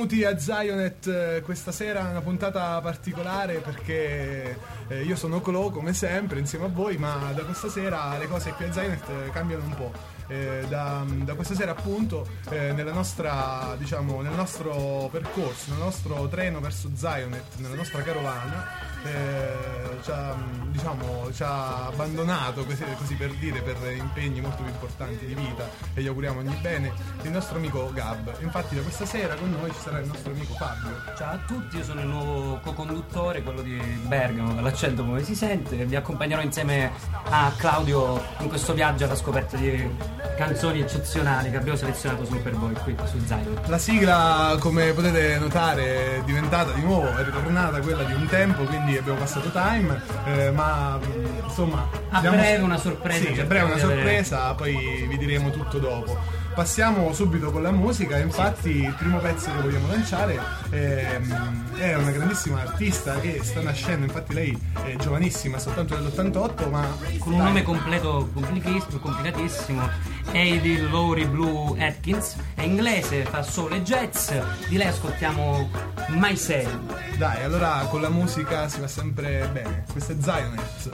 benvenuti a Zionet. Questa sera è una puntata particolare perché io sono Clo come sempre insieme a voi, ma da questa sera le cose qui a Zionet cambiano un po'. Da questa sera appunto nella nostra, diciamo, nel nostro percorso, nel nostro treno verso Zionet, nella nostra carovana ci ha abbandonato, così per dire, per impegni molto più importanti di vita, e gli auguriamo ogni bene, il nostro amico Gab. Infatti da questa sera con noi ci sarà il nostro amico Fabio. Ciao a tutti, io sono il nuovo co-conduttore, quello di Bergamo, dall'accento come si sente. Vi accompagnerò insieme a Claudio in questo viaggio alla scoperta di canzoni eccezionali che abbiamo selezionato solo per voi qui su Zionet. La sigla, come potete notare, è diventata di nuovo, è ritornata quella di un tempo, quindi abbiamo passato time, ma insomma a breve una sorpresa. Sì, a breve una sorpresa, poi vi diremo tutto dopo. Passiamo subito con la musica. Infatti il primo pezzo che vogliamo lanciare è una grandissima artista che sta nascendo. Infatti lei è giovanissima, soltanto dell'88, ma con un nome completo complicatissimo, Heidi Laurie Blue Atkins. È inglese, fa soul e jazz. Di lei ascoltiamo My Same. Dai, allora con la musica si va sempre bene. Questo è Zionet.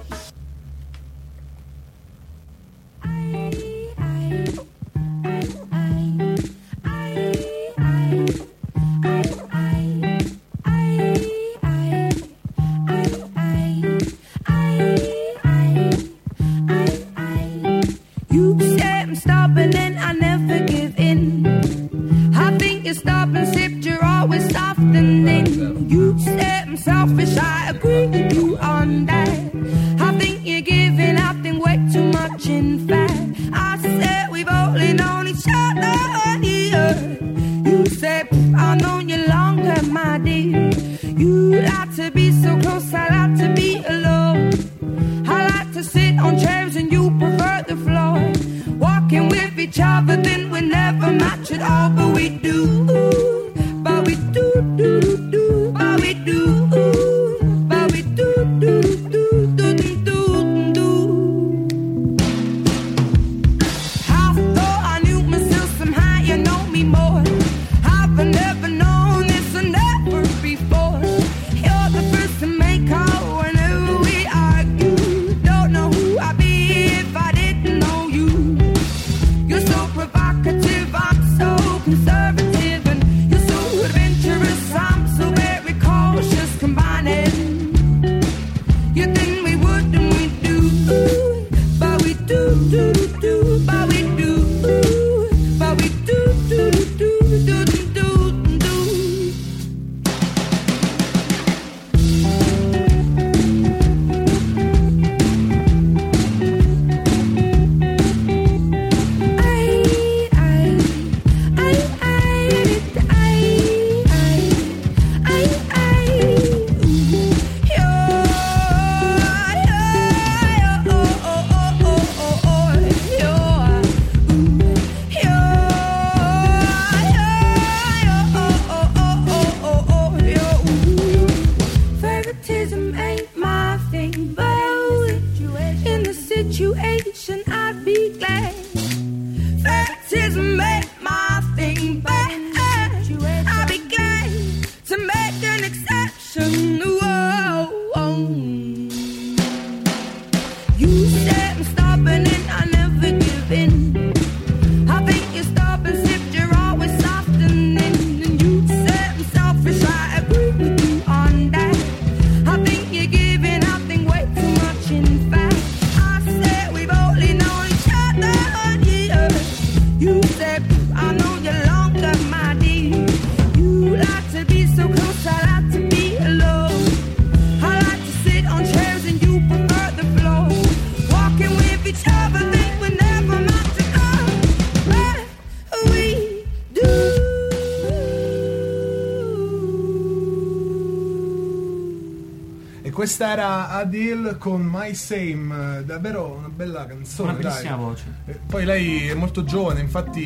Questa era Adele con My Same, davvero una bella canzone. Una bellissima voce. Poi lei è molto giovane, infatti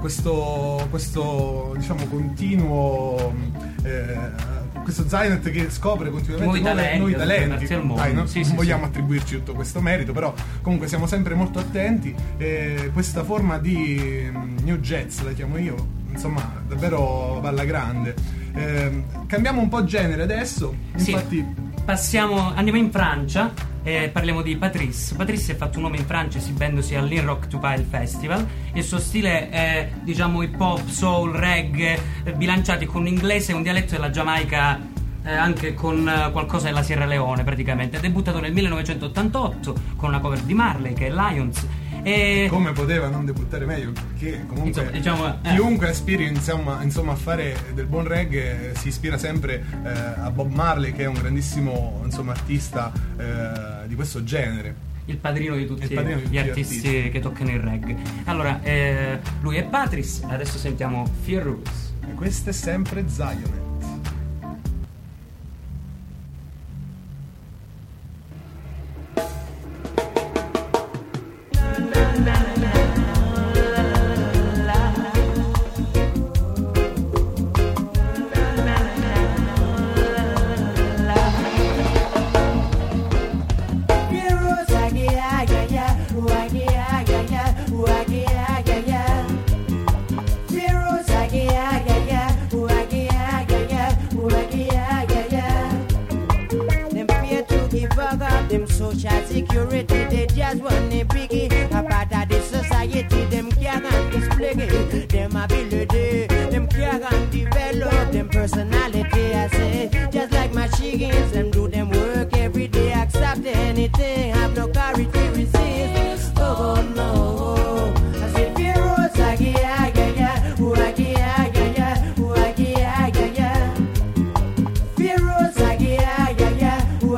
questo diciamo continuo questo Zionet che scopre continuamente nuovi talenti. Dai, non vogliamo attribuirci tutto questo merito, però comunque siamo sempre molto attenti. Questa forma di new jazz, la chiamo io, insomma davvero alla grande. Cambiamo un po' genere adesso, infatti andiamo in Francia e parliamo di Patrice. Patrice si è fatto un nome in Francia esibendosi all'Inrock to Pile Festival. Il suo stile è, diciamo, hip hop, soul, reggae, bilanciati con un inglese e un dialetto della Giamaica, anche con qualcosa della Sierra Leone praticamente. È debuttato nel 1988 con una cover di Marley, che è Lions. E come poteva non debuttare meglio, perché comunque diciamo, chiunque aspiri insomma a fare del buon reggae si ispira sempre a Bob Marley, che è un grandissimo artista di questo genere, il padrino di tutti gli artisti che toccano il reggae. Allora, lui è Patrice, adesso sentiamo Fearless e questo è sempre Zionet. Them social security, they just want the biggie. A part of the society, them can't display them ability. Them can't develop them personality. I say, just like machines, them do them work every day, accept anything, have no courage to resist. Oh no, I say, Fearless, yeah, yeah, yeah, yeah, yeah, yeah, yeah, yeah, yeah. Fearless, yeah, yeah, yeah, yeah.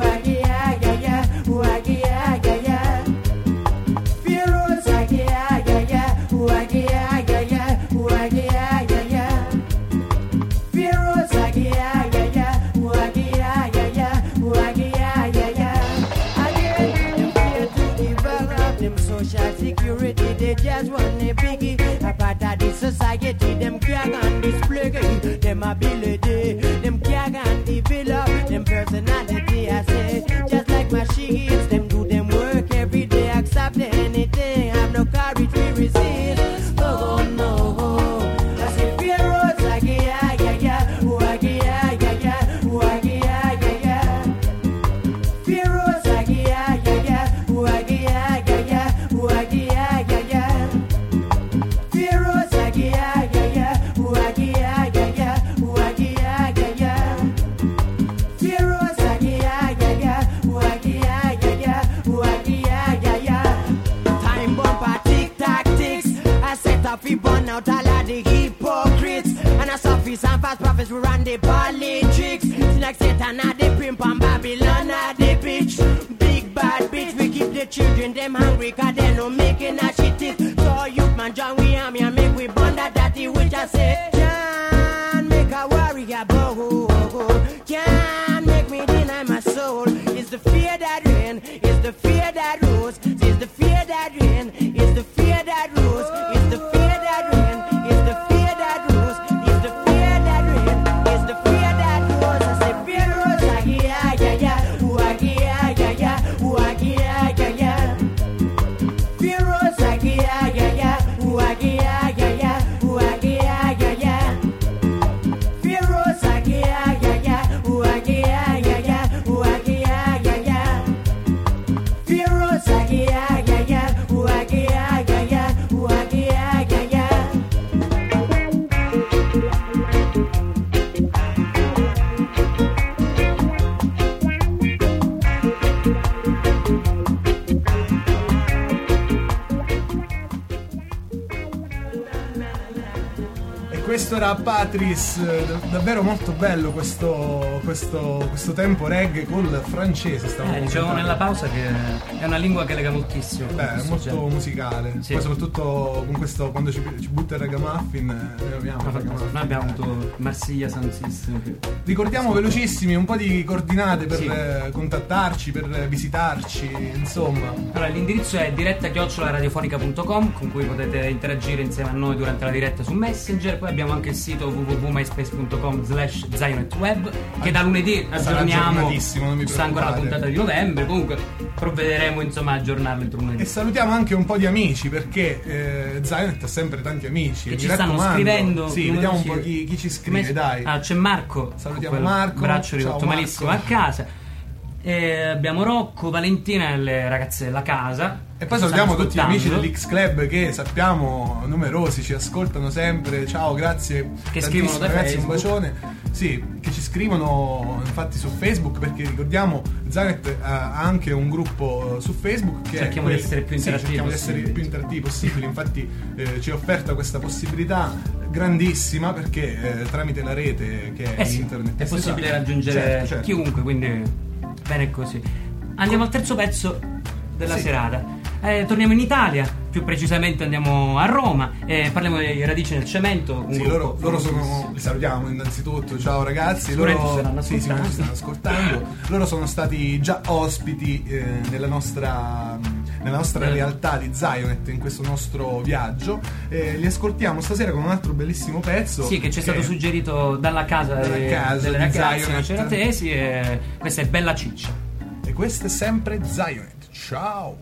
Security, they just want a biggie. A part of the society, them can't display them ability. Them can't develop them personality. I say, just like machines, them do them work every day, accept anything, have no courage to resist. Oh no, I say, Fearless, like yeah, yeah, yeah, yeah, yeah, yeah, yeah, yeah, yeah. Fearless, like yeah, yeah, yeah, yeah, yeah, yeah. We burn out all of the hypocrites and a sophists and fast prophets. We run the politics. It's like Satan at the pimp and Babylon at the bitch. Big bad bitch. We keep the children them hungry cause they no making a shit it. So youth man join we army and make we burn that dirty witch. I say can't make a warrior bow. Can't make me deny my soul. It's the fear that reign. It's the fear that rose. It's the fear that reign. It's the fear that rose. It's the fear that reign. It's the fear that rose. It's the fear that reign. It's the fear that rose. I say fear rose. Yeah, yeah, yeah. Yeah, yeah, yeah. Yeah, yeah, yeah. Fear rose. Yeah, yeah, yeah. Yeah, yeah, yeah. Yeah, yeah, yeah. Fear rose. Yeah, yeah, yeah. Yeah, yeah, yeah. Yeah, yeah, yeah. Fear rose. Yeah, yeah, yeah. Questo era Patrice, davvero molto bello questo tempo reggae col francese. Dicevamo nella pausa che è una lingua che lega moltissimo. Beh, è molto genere musicale. Sì. Poi soprattutto con questo, quando ci butta il ragamuffin, noi abbiamo avuto Marsiglia, San Sissimo. Ricordiamo velocissimi un po' di coordinate per contattarci, per visitarci, insomma. Allora, l'indirizzo è diretta@radiofonica.com, con cui potete interagire insieme a noi durante la diretta su Messenger. Poi abbiamo anche il sito www.myspace.com/ZionetWeb, che da lunedì Sarà aggiorniamo. aggiornatissimo, non vi Sta ancora la preoccupate. puntata di novembre. Comunque provvederemo insomma a aggiornarlo entro lunedì. E salutiamo anche un po' di amici, perché Zionet ha sempre tanti amici. Che mi ci stanno raccomando. scrivendo. Sì, vediamo un po' chi ci scrive, dai. C'è Marco. Salutiamo quel Marco. Braccio Ciao, ridotto malissimo Marco. a casa. Abbiamo Rocco, Valentina e le ragazze della casa. E poi che salutiamo stanno tutti gli amici ascoltando. dell'X Club che sappiamo numerosi, ci ascoltano sempre. Ciao, grazie. Che tantissimo, scrivono da ragazzi, un Facebook. bacione. Sì, che ci scrivono infatti su Facebook, perché ricordiamo Zionet ha anche un gruppo su Facebook che Cerchiamo di essere più interattivi cerchiamo di essere possibili. più interattivi possibili. Infatti ci è offerta questa possibilità grandissima, perché tramite la rete che è Sì, internet è possibile raggiungere certo. chiunque, quindi bene così. Andiamo al terzo pezzo della Sì. serata. Torniamo in Italia, più precisamente andiamo a Roma e parliamo dei Radici nel Cemento. Un Sì, gruppo loro sono, li salutiamo innanzitutto, ciao ragazzi. Sicuramente ci Loro staranno sicuramente stanno ascoltando. Loro sono stati già ospiti nella nostra realtà di Zionet, in questo nostro viaggio. Li ascoltiamo stasera con un altro bellissimo pezzo. Sì, che ci è stato suggerito dalla casa, dalla casa delle di ragazze Zionet. maceratesi, e questa è Bella Ciccia. E questo è sempre Zionet. Ciao.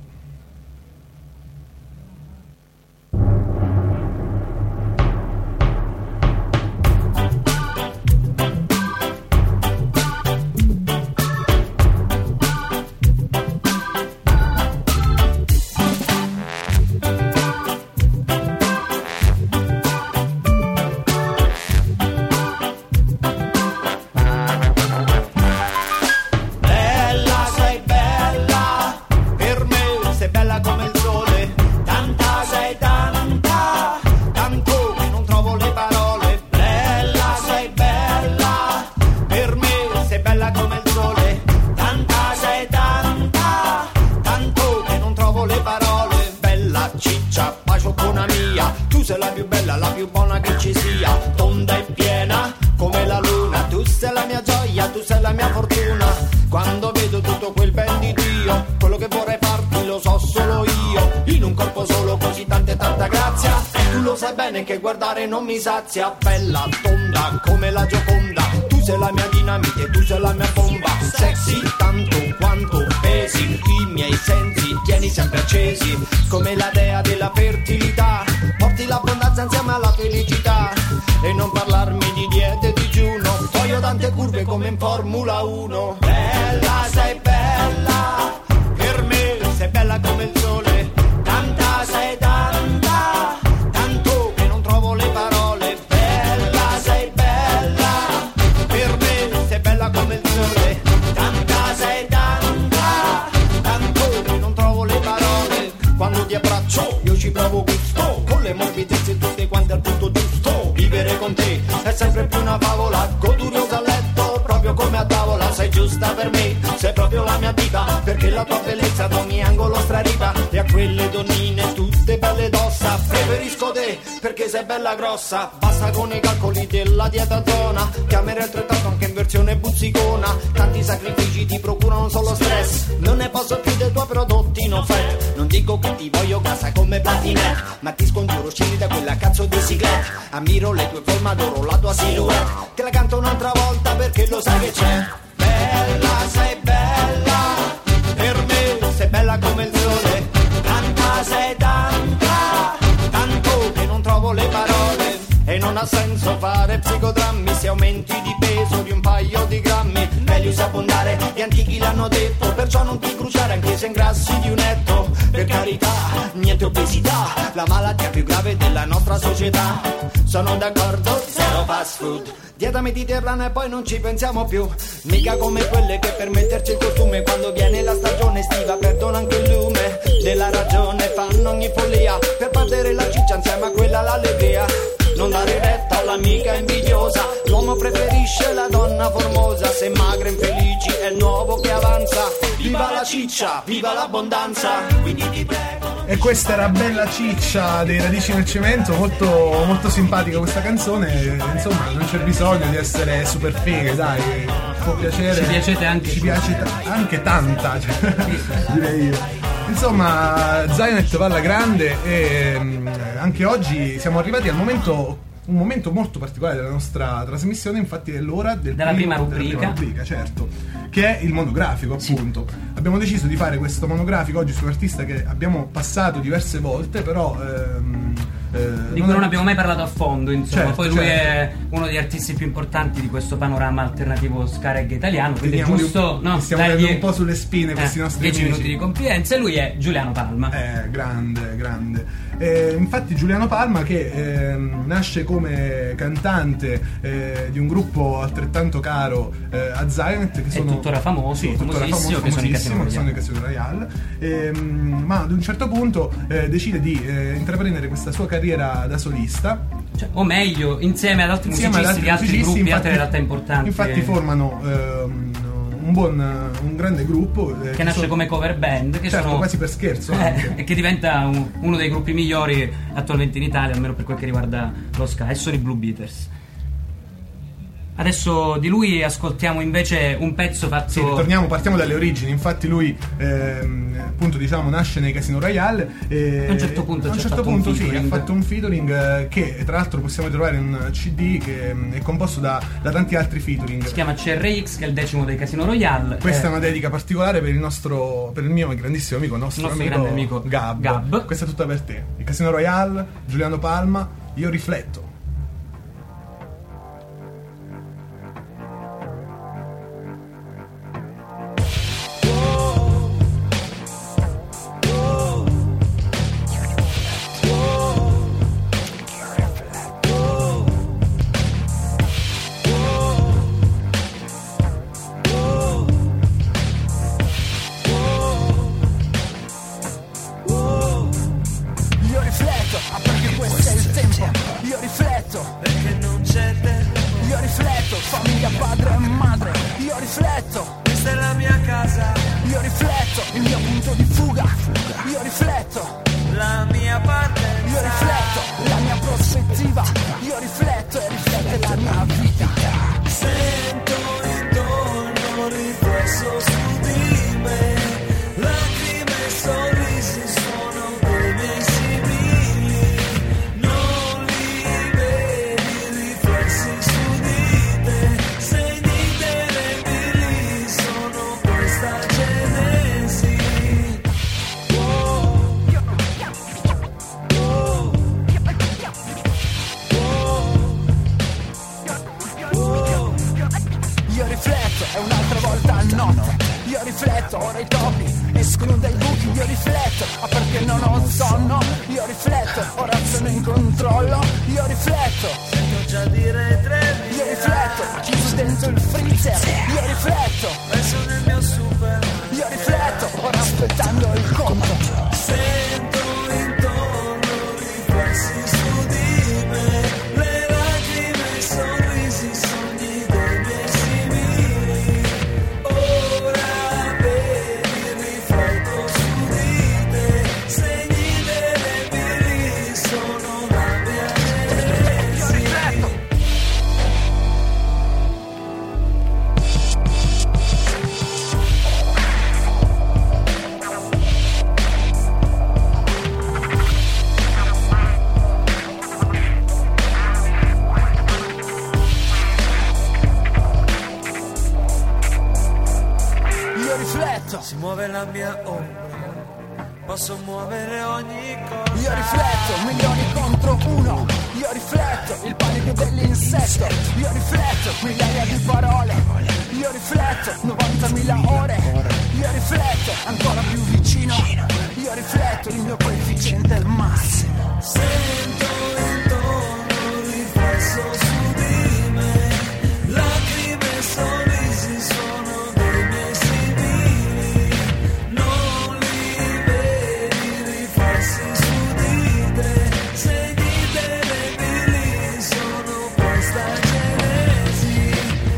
Bella, sei bella, per me sei bella come il sole, tanta sei tanta, tanto che non trovo le parole. Bella, sei bella, per me sei bella come il sole, tanta sei tanta, tanto che non trovo le parole. Bella ciccia, baciocona mia, tu sei la più bella, la più buona che ci sia, tonda e piena come la luna, tu sei la mia gioia, tu sei la mia fortuna. Quando vedo tutto quel ben di Dio, quello che vorrei farti lo so solo io, in un corpo solo così tanta e tanta grazia. Tu lo sai bene che guardare non mi sazia. Bella tonda come la Gioconda, tu sei la mia dinamite, tu sei la mia bomba. Sexy tanto quanto pesi, i miei sensi tieni sempre accesi, come la dea della fertilità. Porti l'abbondanza insieme alla felicità, e non parlarmi di diete e digiuno, voglio tante curve come in Formula 1. Bella, sei bella, per me sei bella come il sole, tanta sei tanta, tanto che non trovo le parole. Bella, sei bella, per me sei bella come il sole, tanta sei tanta, tanto che non trovo le parole. Quando ti abbraccio io ci provo gusto, con le morbidezze tutte quante al punto giusto. Vivere con te è sempre più una favola, goduriosa a letto proprio come a tavola. Sei giusta per me, sei proprio la mia vita, perché la tua bellezza ad ogni angolo straripa. E a quelle donnine tutte belle d'ossa preferisco te, perché sei bella grossa. Basta con i calcoli della dieta zona, chiamerei altrettanto anche in versione buzzicona. Tanti sacrifici ti procurano solo stress, non ne posso più dei tuoi prodotti no fat. Non dico che ti voglio casa come patinette, ma ti scongiuro scendi da quella cazzo di ciclette. Ammiro le tue forme, adoro la tua silhouette, te la canto un'altra volta perché lo sai che c'è. Bella, sei bella, per me sei bella come il sole, tanta sei tanta, tanto che non trovo le parole. E non ha senso fare psicodrammi se aumenti di peso di un paio di grammi. Meglio abbondare, gli antichi l'hanno detto, perciò non ti bruciare anche se ingrassi di un etto. Per carità, niente obesità, la malattia più grave della nostra società. Sono d'accordo, zero fast food, dieta mediterranea e poi non ci pensiamo più. Mica come quelle che per metterci il costume quando viene la stagione estiva perdono anche il lume della ragione, fanno ogni follia per perdere la ciccia insieme a quella l'allegria. Non dare retta all'amica invidiosa, l'uomo preferisce la donna formosa, se magra e infelici è il nuovo che avanza. Viva la ciccia, viva l'abbondanza, quindi ti prego. E questa era Bella Ciccia dei Radici nel Cemento, molto, molto simpatica questa canzone. Insomma, non c'è bisogno di essere super fighe, dai, può piacere. Ci piacete anche ci tu. piace anche tanta, cioè, direi io. Insomma, Zionet va alla grande e anche oggi siamo arrivati al momento un momento molto particolare della nostra trasmissione, infatti è l'ora della prima rubrica, certo, che è il monografico, appunto. Abbiamo deciso di fare questo monografico oggi su un artista che abbiamo passato diverse volte, però di cui non abbiamo mai parlato a fondo, insomma. Certo, poi lui certo. è uno degli artisti più importanti di questo panorama alternativo ska reggae italiano, quindi è Vediamoli giusto stiamo dargli prendendo un po' sulle spine questi nostri 10 amici. minuti di confidenza. E lui è Giuliano Palma. Grande. Infatti Giuliano Palma, che nasce come cantante di un gruppo altrettanto caro a Zionet, che sono tuttora famoso, sì, tuttora famosissimo, che sono i Casino Royale, ma ad un certo punto decide di intraprendere questa sua carriera da solista, cioè, o meglio insieme ad altri musicisti di altri gruppi, infatti, altre realtà importanti. Infatti formano un grande gruppo che nasce come cover band, che certo, sono quasi per scherzo anche. e che diventa uno dei gruppi migliori attualmente in Italia, almeno per quel che riguarda lo ska, e sono i Blue Beaters. Adesso di lui ascoltiamo invece un pezzo fatto... Sì, partiamo dalle origini. Infatti lui appunto diciamo nasce nei Casino Royale e a un certo punto ha fatto un featuring che tra l'altro possiamo trovare in un CD che è composto da tanti altri featuring. Si chiama CRX, che è il 10° dei Casino Royale. Questa è una dedica particolare per il mio grandissimo amico, nostro grande amico Gab. Questa è tutta per te. Il Casino Royale, Giuliano Palma, Io rifletto. Si muove la mia ombra, posso muovere ogni cosa. Io rifletto, milioni contro uno. Io rifletto, il panico dell'insetto. Io rifletto, migliaia di parole. Io rifletto, 90.000 ore. Io rifletto, ancora più vicino. Io rifletto, il mio coefficiente è massimo. Sento intorno un riflesso su di me. Lacrime e sorrisi sono dei miei simili. Non li vedi riflessi su di te. Segni televisivi sono questa genesi.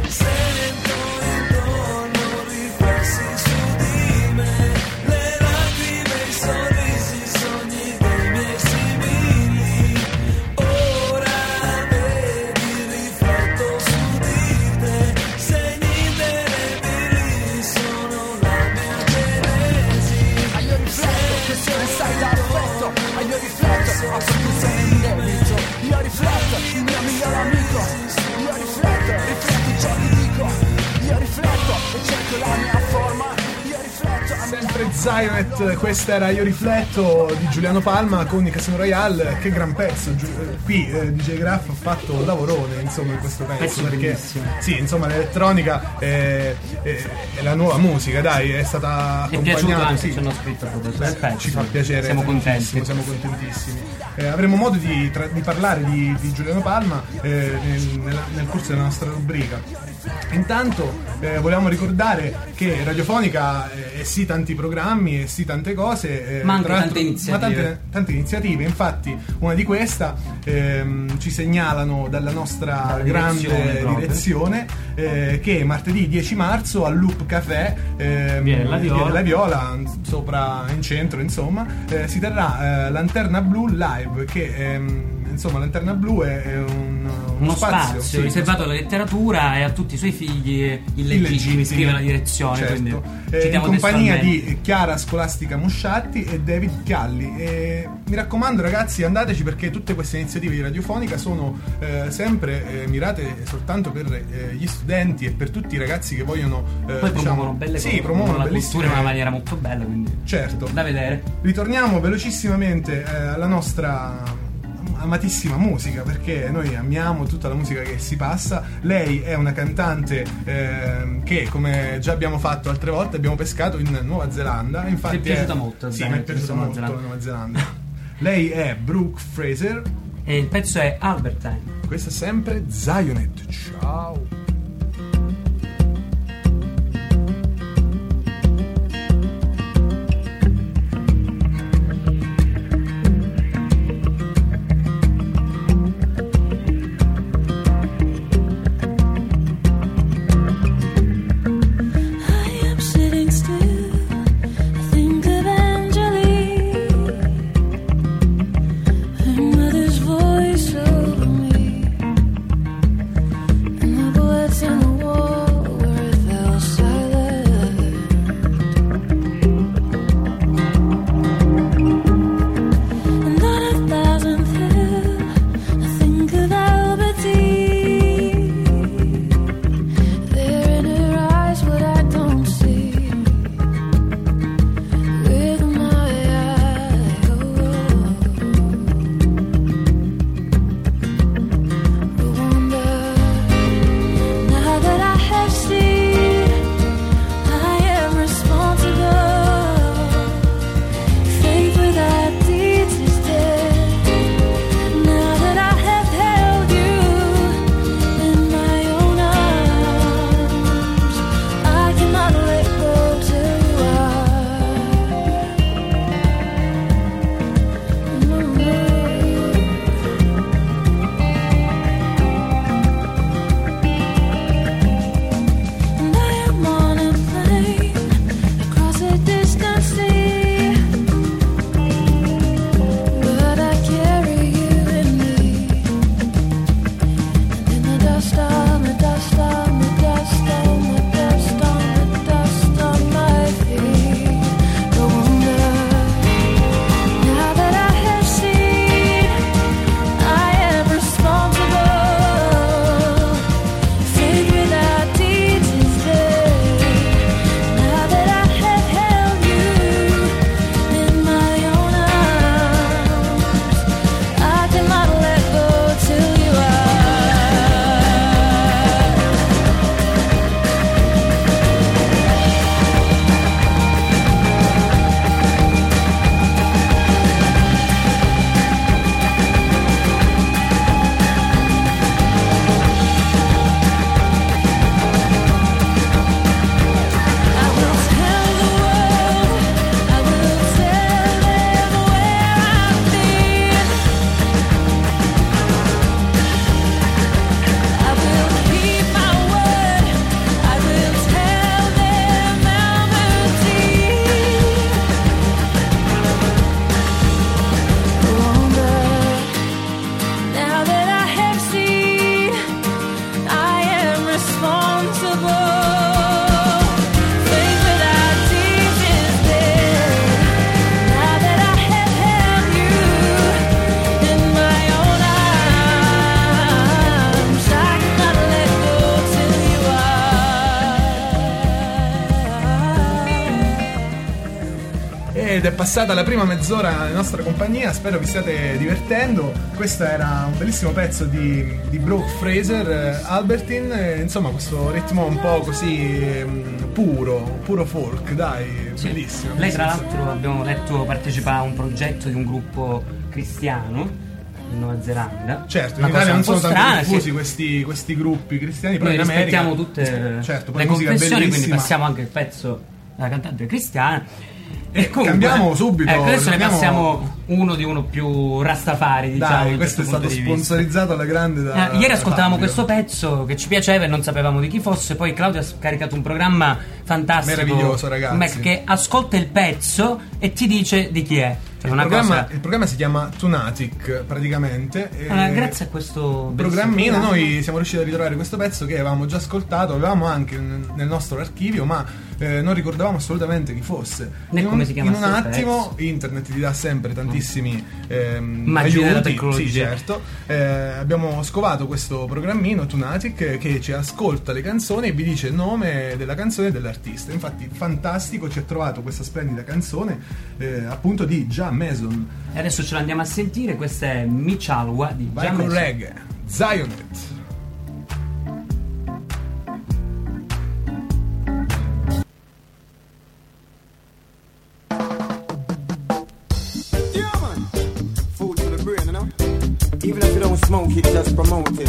Sento intorno riflessi su di me. Le lacrime e i sorrisi, sogni dei miei simili. Zionet, questa era Io rifletto di Giuliano Palma con i Casino Royale. Che gran pezzo, qui DJ Graff ha fatto un lavorone insomma in questo pezzo perché bellissimo. sì, insomma l'elettronica è la nuova musica, dai, è stata Mi è piaciuto accompagnata, anche, sì. ci hanno scritto proprio del pezzo. Ci fa piacere, siamo contenti. siamo contentissimi. Avremo modo di parlare di Giuliano Palma nel corso della nostra rubrica. Intanto volevamo ricordare che Radiofonica è sì tanti programmi e sì tante cose, ma anche tra l'altro, tante iniziative. ma tante iniziative. Infatti una di queste ci segnalano dalla nostra grande direzione che martedì 10 marzo al Loop Café Via della Viola, sopra in centro insomma, si terrà Lanterna Blu Live, che insomma Lanterna Blu è uno spazio sì, riservato alla letteratura e a tutti i suoi figli illegittimi, scrive la direzione, certo. quindi In citiamo compagnia testualmente. di Chiara Scolastica Musciatti e David Chialli. Mi raccomando ragazzi, andateci, perché tutte queste iniziative di Radiofonica sono sempre mirate soltanto per gli studenti e per tutti i ragazzi che vogliono poi promuovono belle cose, promuovono la bellissime, cultura in una maniera molto bella, quindi certo, da vedere. Ritorniamo velocissimamente alla nostra amatissima musica, perché noi amiamo tutta la musica che si passa. Lei è una cantante che, come già abbiamo fatto altre volte, abbiamo pescato in Nuova Zelanda. Infatti Ti è piaciuta molto? Sì, mi è piaciuta molto la Nuova Zelanda. Lei è Brooke Fraser E il pezzo è Albertine. Questo è sempre Zionet. Ciao. Ed è passata la prima mezz'ora nella nostra compagnia, spero vi stiate divertendo. Questo era un bellissimo pezzo di Brooke Fraser, Albertine, insomma questo ritmo un po' così puro folk, dai, Sì. bellissimo. Lei tra l'altro abbiamo letto partecipa a un progetto di un gruppo cristiano in Nuova Zelanda. Certo, in Una Italia non cosa sono un po' tanto strana, diffusi questi gruppi cristiani, però Noi in America rispettiamo tutte certo, poi le musica confessioni, quindi bellissima. passiamo anche il pezzo della cantante cristiana. E comunque, cambiamo subito, ecco, adesso ne cambiamo- passiamo uno più Rastafari, diciamo. Dai, da questo è questo stato punto di vista. sponsorizzato alla grande da Ieri ascoltavamo Fabio. questo pezzo che ci piaceva e non sapevamo di chi fosse. Poi Claudio ha scaricato un programma fantastico, Meraviglioso, ragazzi. che ascolta il pezzo e ti dice di chi è. Cioè, Il una programma, cosa. il programma si chiama Tunatic praticamente. Grazie a questo programmino bellissimo noi siamo riusciti a ritrovare questo pezzo che avevamo già ascoltato, avevamo anche nel nostro archivio, ma non ricordavamo assolutamente chi fosse. Né in come un, si in un chiamasse il attimo internet ti dà sempre tantissimi Magia della aiuti. tecnologia. Sì, certo. Abbiamo scovato questo programmino Tunatic che ci ascolta le canzoni e vi dice il nome della canzone e dell'artista. Infatti fantastico, ci ha trovato questa splendida canzone appunto di Ja Mason. E adesso ce l'andiamo a sentire. Questa è Michalwa di Vai Ja con Mason. reggae, Zionet. Yeah, man. Food for the brain, you know. Even if you don't smoke it, just promote it.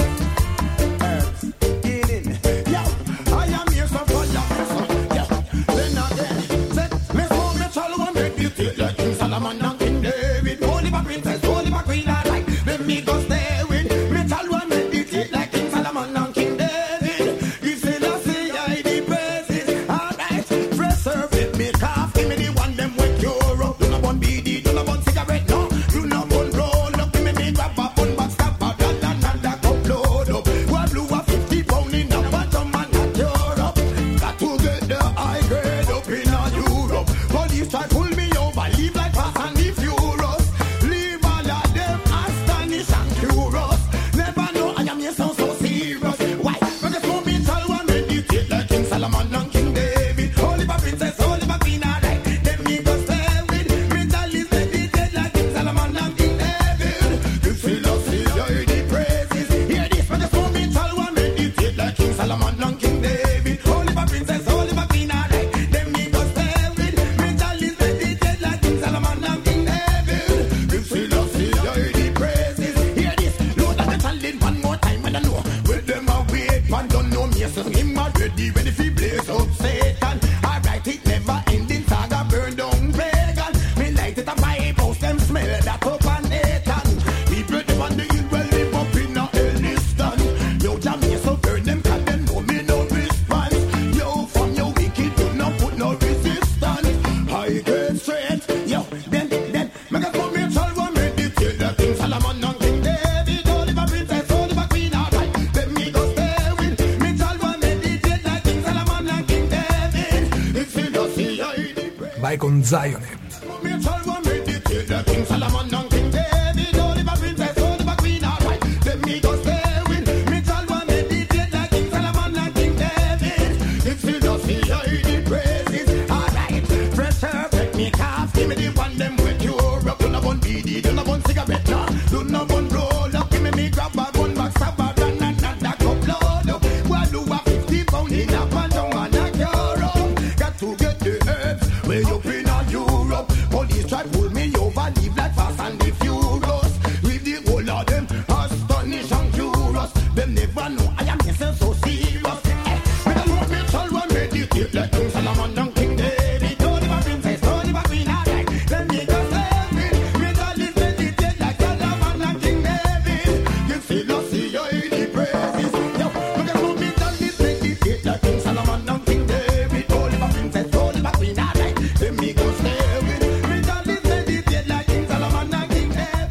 Herbs. Get in. Yo, I am here so for your person. Yeah. Then again, say, me smoke me chalo and make you feel like King Solomon and King David. Holy my princess, holy my queen, I like. Then me go stay with me chalo and make you feel like King Solomon and King David. Give Selassie I the praises. Alright, fresh serve with me cough. Give me the one them with Europe. Do not want BD, do not want cigarette, no. Do not want roll up. Give me me grab a bun box, stop a gun and another cup load up. One blue a 50 pound in a bottom and not Europe. Got to get the high grade up in a Europe. Police try pull me over, leave like fast and the furious. Leave all of them astonished and curious. Never know I am here so serious. Why? Because for me tell one meditate like King Solomon and King David. Holy my princess, holy my queen, alright. Then me go stay with me tell is meditate like King Solomon and King David. Give Selassie I the praises. Hear this, because for me tell one meditate like King Solomon and King David. Holy my princess, holy my queen, alright. Then me go stay with me tell is meditate like King Solomon and King David. Give Selassie I the praises. Hear this, Lord, I'm telling one more time and I know with them a wait, man don't know me, so him already ready fi blaze up Satan. Alright, it never ending saga burn down pagan. Me light it up my house, them smell that up and Nathan. People them on the hill well live up in a Elliston. Yo, Jamie so burn them 'cause them know me no response. Yo, from your wicked do not put no resistance. I get straight, yo, then, make a come here, tell one meditate like King Solomon and King David. Holy my princess, holy my queen, alright. Then me go stay with me, tell one meditate like King Solomon and King David. If you don't see I the praise. Vai con Zionet. Me tell one meditate like King Solomon and King David. Holy my princess, holy my queen, alright. Then me go stay with me, tell one meditate like King Solomon and King David. If you don't see I the praises, alright. Fresh herb, make me cough. Give me the one them with Europe. Do not want BD, do not want cigarette, no. Do not want roll up. Give me grab a bun box, stop a run and another cup load up. What do a 50 pound in a bottom and a Europe? Got to get the herbs way up in a Europe. Police try pull me over, leave like fast and the furious. With the whole of them astonished and curious. Them never know I am myself so serious. Me don't want me tell one meditate like King Solomon and King David. Holy my princess, holy my queen, alright. Then me go stay with me tell is meditate like Solomon and King David. Give Selassie I the praises. Yo, me don't want me tell is meditate like King Solomon and King David. Holy my princess, holy my queen, alright. Then me go stay with me tell is meditate like King Solomon and King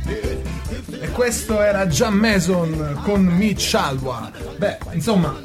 David. E questo era Ja Mason con Michalwa. Beh, insomma,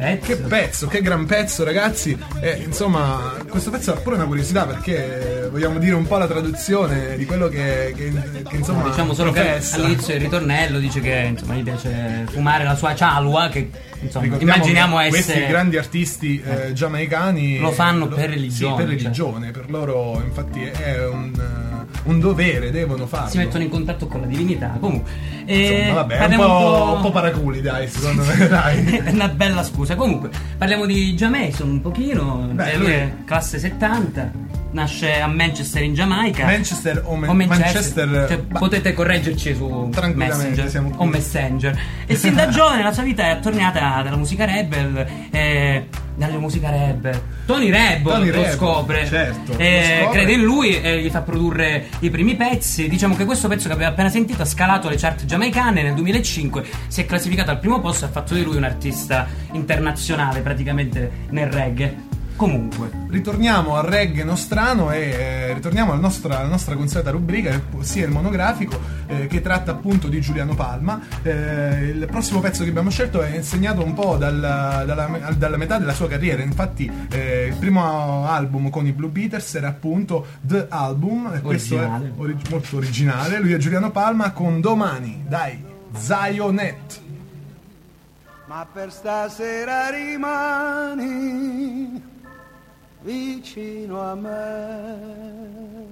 che gran pezzo, ragazzi. E insomma, questo pezzo ha pure una curiosità, perché vogliamo dire un po' la traduzione di quello che insomma Diciamo solo che professa. all'inizio del ritornello dice che insomma gli piace fumare la sua cialua, che insomma, Ricordiamo immaginiamo che questi essere grandi artisti giamaicani lo fanno per religione, sì, per religione, per loro infatti è un dovere, devono farlo. si mettono in contatto con la divinità. Comunque Insomma, vabbè, è un po' paraculi, dai, secondo me, dai. è una bella scusa. Comunque parliamo di Jamason un pochino. Beh, lui lui- è classe 70, nasce a Manchester in Giamaica. Manchester o o Manchester, cioè, bah, potete correggerci su tranquillamente, Messenger siamo qui. o Messenger. E sin da giovane la sua vita è attorniata dalla musica rebel, dalle musica rebel. Tony Rebel lo Rebel, scopre, certo, lo crede scopre. in lui e gli fa produrre i primi pezzi. Diciamo che questo pezzo che abbiamo appena sentito ha scalato le chart giamaicane nel 2005, si è classificato al primo posto e ha fatto di lui un artista internazionale praticamente nel reggae. Comunque ritorniamo al reggae nostrano e ritorniamo alla nostra consueta rubrica, ossia il monografico, che tratta appunto di Giuliano Palma. Il prossimo pezzo che abbiamo scelto è insegnato un po' dalla metà della sua carriera. Infatti il primo album con i Blue Beaters era appunto The Album, e questo Originale. è molto originale. Lui è Giuliano Palma con Domani, dai, Zionet. Ma per stasera rimani vicino a me.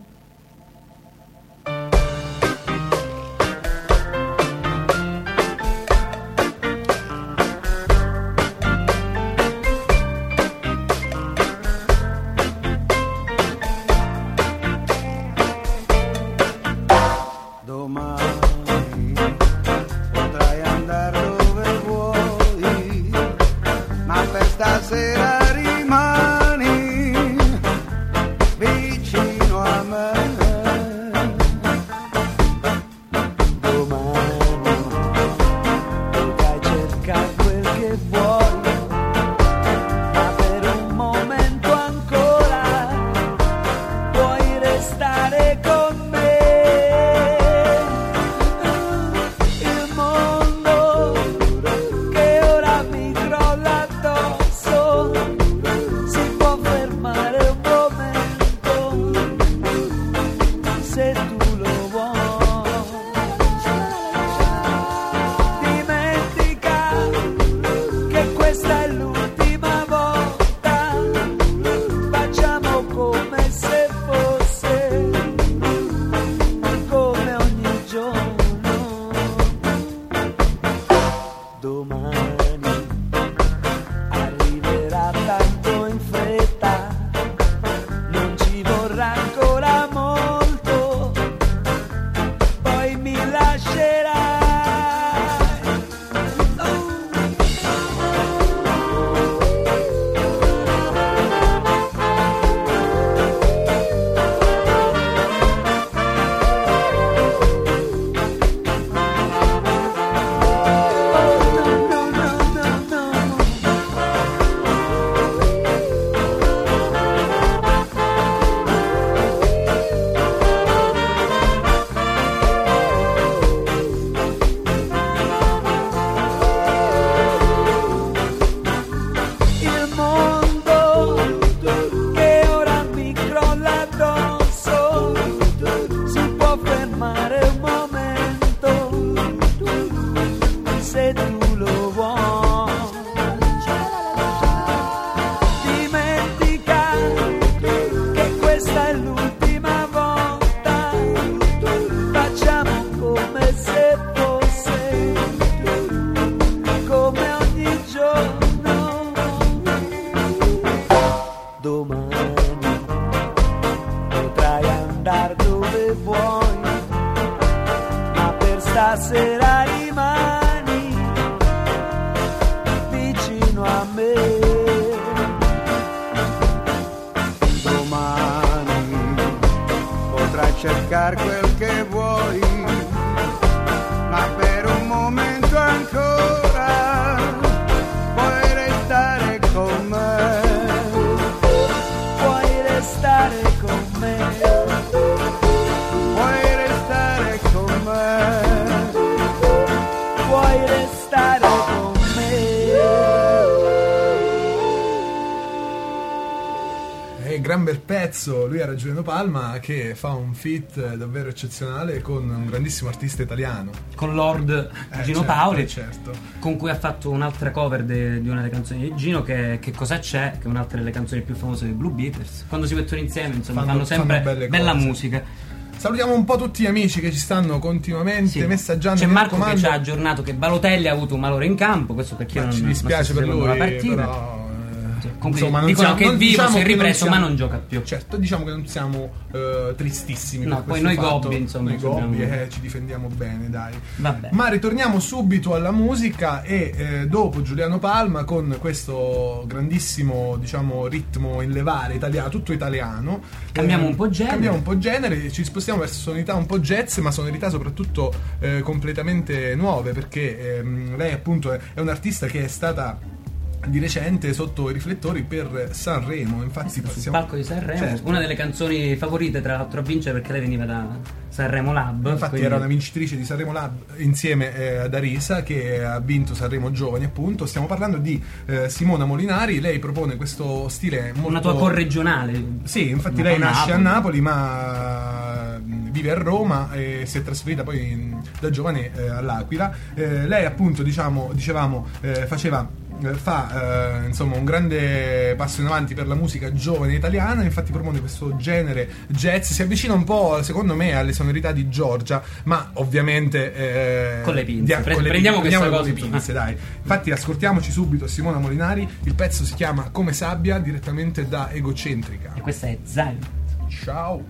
Domani potrai andare dove vuoi, ma per stasera rimani vicino a me. Domani potrai cercare quel che vuoi, ma per un momento ancora puoi restare con me. Il mondo che ora mi crolla addosso si può fermare un momento se tu lo vuoi. Dimentica che questa è l'ultima volta, facciamo come se fosse come ogni giorno. Domani arriverà tanto in fretta, non ci vorrà ancora molto, poi mi lascerai. Il mondo che ora mi crolla addosso si può fermare un momento se tu lo vuoi. Dimentica che questa è l'ultima volta, facciamo come se fosse come ogni giorno. Domani potrai andare dove vuoi, ma per stasera rimani vicino a me. Domani potrai cercare quel che vuoi, ma per un momento ancora puoi restare con me. Puoi restare con me, puoi restare con me, puoi restare con me. e gran bel pezzo. Lui era Giuliano Palma, che fa un feat davvero eccezionale con un grandissimo artista italiano, con Lord Gino certo, Paoli, certo. con cui ha fatto un'altra cover di una delle canzoni di Gino, che Cosa c'è, che è un'altra delle canzoni più famose dei Blue Beaters. Quando si mettono insieme, insomma, fanno sempre bella musica. Salutiamo un po' tutti gli amici che ci stanno continuamente messaggiando. C'è Marco che ci ha aggiornato che Balotelli ha avuto un malore in campo, questo perché non ci dispiace per lui, la partita. però insomma, dicono che è vivo, si è ripreso, ma non gioca più. Certo, diciamo che non siamo tristissimi. No, per poi noi fatto. Gobbi, insomma, noi Gobbi ci difendiamo bene, dai. Vabbè. Ma ritorniamo subito alla musica e dopo Giuliano Palma, con questo grandissimo, diciamo, ritmo in levare italiano, tutto italiano. Cambiamo un po' genere, ci spostiamo verso sonorità un po' jazz, ma sonorità soprattutto completamente nuove, perché lei appunto è un'artista che è stata di recente sotto i riflettori per Sanremo. Infatti sul palco di Sanremo, certo, una delle canzoni favorite tra l'altro a vincere, perché lei veniva da Sanremo Lab. Infatti quindi era una vincitrice di Sanremo Lab insieme ad Arisa, che ha vinto Sanremo Giovani, appunto. Stiamo parlando di Simona Molinari. Lei propone questo stile molto... Una tua corregionale. Sì, infatti lei nasce a Napoli, ma vive a Roma e si è trasferita poi da giovane all'Aquila. Lei appunto, dicevamo, fa insomma un grande passo in avanti per la musica giovane italiana. Infatti propone questo genere jazz, si avvicina un po', secondo me, alle sonorità di Giorgia, ma ovviamente con le pinze. Prendiamo questa cosa con le pinze, dai. Infatti ascoltiamoci subito Simona Molinari. Il pezzo si chiama Come Sabbia, direttamente da Egocentrica, e questa è Zion. Ciao.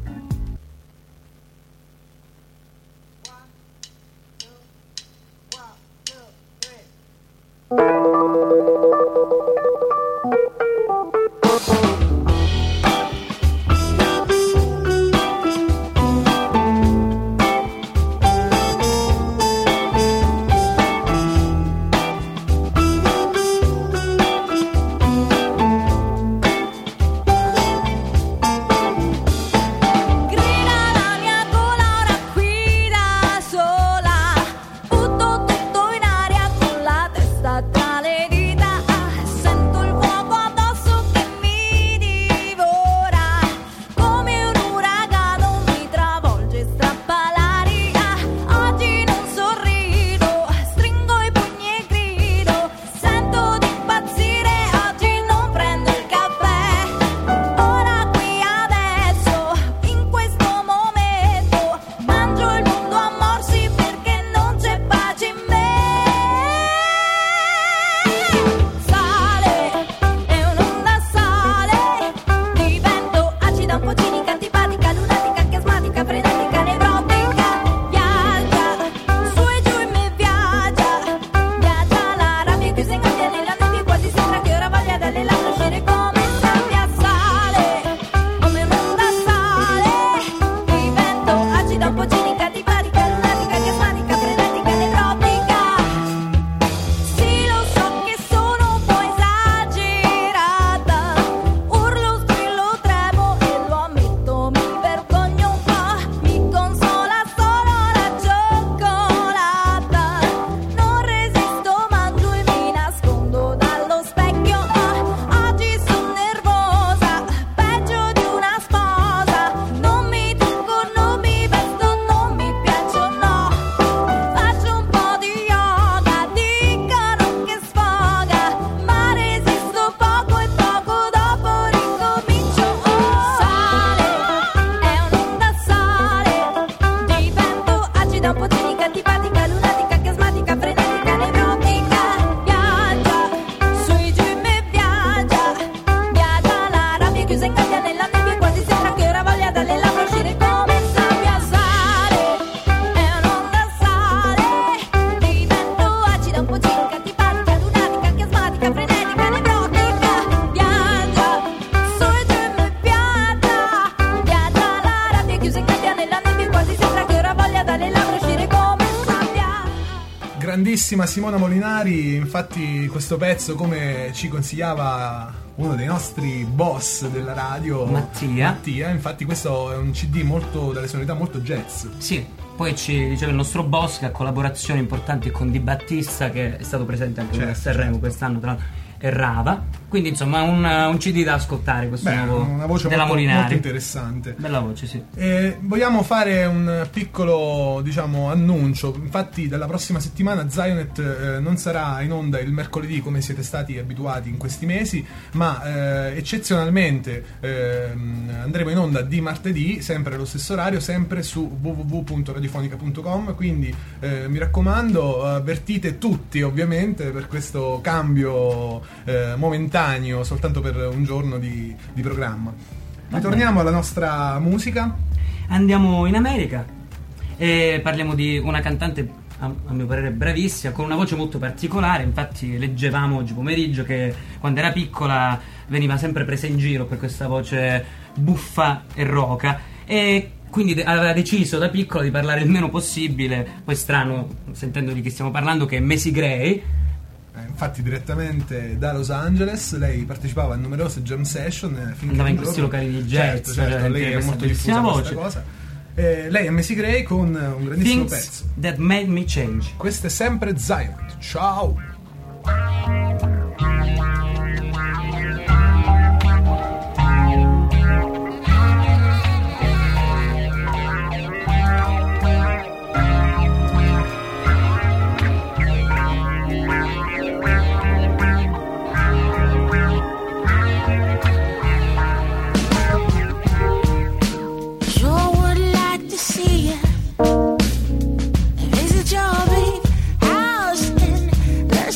grandissima Simona Molinari. Infatti questo pezzo, come ci consigliava uno dei nostri boss della radio, Mattia, infatti questo è un CD molto, dalle sonorità molto jazz. Sì, poi ci diceva il nostro boss che ha collaborazioni importanti con Di Battista, che è stato presente anche a Sanremo quest'anno, tra l'altro. e Rava. Quindi insomma un CD da ascoltare, questo nuovo una voce della molto Molinari. interessante. Bella voce, sì. Vogliamo fare un piccolo, diciamo, annuncio. Infatti dalla prossima settimana Zionet non sarà in onda il mercoledì come siete stati abituati in questi mesi, ma eccezionalmente andremo in onda di martedì, sempre allo stesso orario, sempre su www.radiofonica.com. quindi mi raccomando, avvertite tutti ovviamente per questo cambio momentaneo, soltanto per un giorno di programma. Ritorniamo alla nostra musica. Andiamo in America e parliamo di una cantante a mio parere bravissima, con una voce molto particolare. Infatti leggevamo oggi pomeriggio che quando era piccola veniva sempre presa in giro per questa voce buffa e roca, e quindi aveva deciso da piccola di parlare il meno possibile. Poi strano, sentendo di chi stiamo parlando, che è Macy Gray. Infatti direttamente da Los Angeles lei partecipava a numerose jam session, andava in questi locali di jazz, certo, lei è molto diffusa questa cosa. Lei è Macy Gray con un grandissimo pezzo, That Made Me Change. Questo è sempre Zionet. Ciao. Visit your big house in the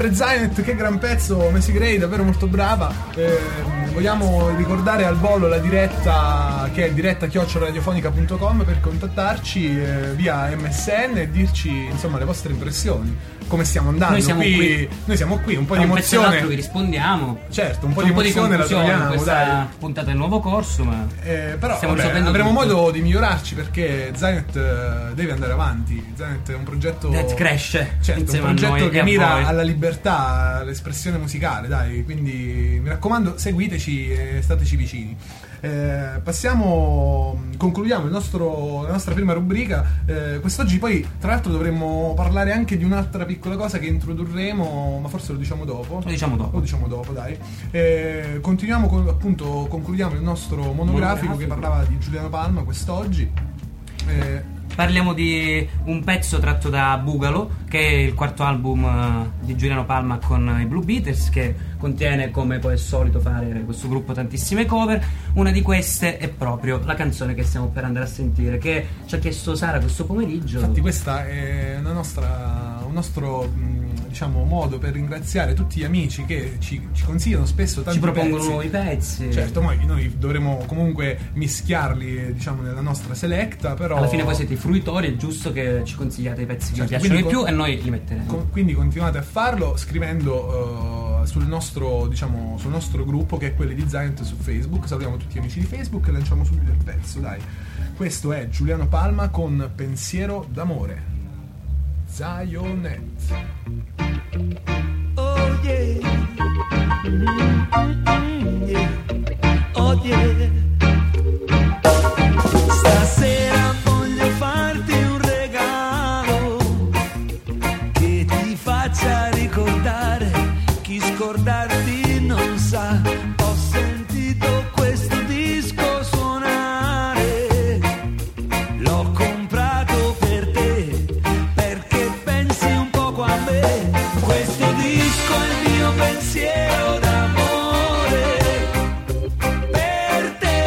sempre Zaynet, che gran pezzo, Macy Gray, davvero molto brava. Vogliamo ricordare al volo la diretta, che è diretta@radiofonica.com, per contattarci via MSN e dirci insomma le vostre impressioni, come stiamo andando. Noi siamo qui, un po' di emozione, vi rispondiamo. Certo, un po' di emozione la troviamo, questa dai. Puntata del nuovo corso, ma però avremo modo di migliorarci, perché Zaynet deve andare avanti. Zaynet è un progetto cresce, certo, un progetto che mira alla libertà, all'espressione musicale, dai, quindi mi raccomando, seguiteci e stateci vicini. Concludiamo la nostra prima rubrica. Quest'oggi poi tra l'altro dovremmo parlare anche di un'altra piccola cosa che introdurremo, ma forse lo diciamo dopo. Lo diciamo dopo, dai. Concludiamo il nostro monografico che parlava di Giuliano Palma quest'oggi. Parliamo di un pezzo tratto da Bugalo, che è il quarto album di Giuliano Palma con i Blue Beaters, che contiene, come poi è solito fare questo gruppo, tantissime cover. Una di queste è proprio la canzone che stiamo per andare a sentire, che ci ha chiesto Sara questo pomeriggio. Infatti questa è un nostro diciamo modo per ringraziare tutti gli amici che ci consigliano spesso tanti pezzi, ci propongono nuovi pezzi. Certo, noi dovremo comunque mischiarli, diciamo, nella nostra selecta, però alla fine voi siete i fruitori, è giusto che ci consigliate i pezzi che vi piacciono di più e noi li metteremo. Quindi continuate a farlo scrivendo sul nostro gruppo, che è quelli di Zaynet, su Facebook. Salutiamo tutti gli amici di Facebook e lanciamo subito il pezzo, dai. Questo è Giuliano Palma con Pensiero d'amore. Zaynet. Oh yeah. Yeah. Oh yeah. Stasera voglio farti un regalo che ti faccia ricordare chi scordarti non sa. Ho sentito questo disco suonare, l'ho comprato per te perché pensi un poco a me. Questo disco è il mio pensiero d'amore per te,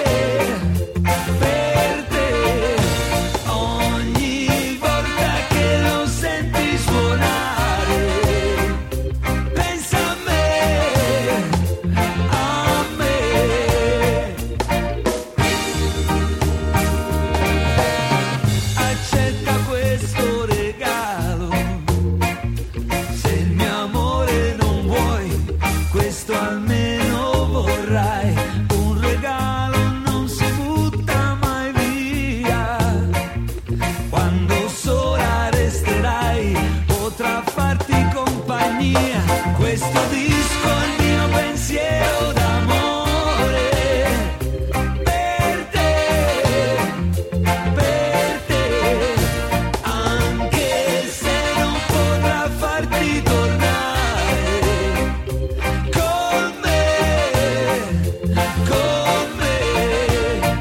per te. Ogni volta che lo senti suonare, pensa a me, a me. Accetta questo regalo, se il mio amore non vuoi, questo almeno vorrai. Un regalo non si butta mai via, quando sola resterai potrà farti compagnia. Questo disco è il mio pensiero d'amore per te, anche se non potrà farti tornare con me, con me.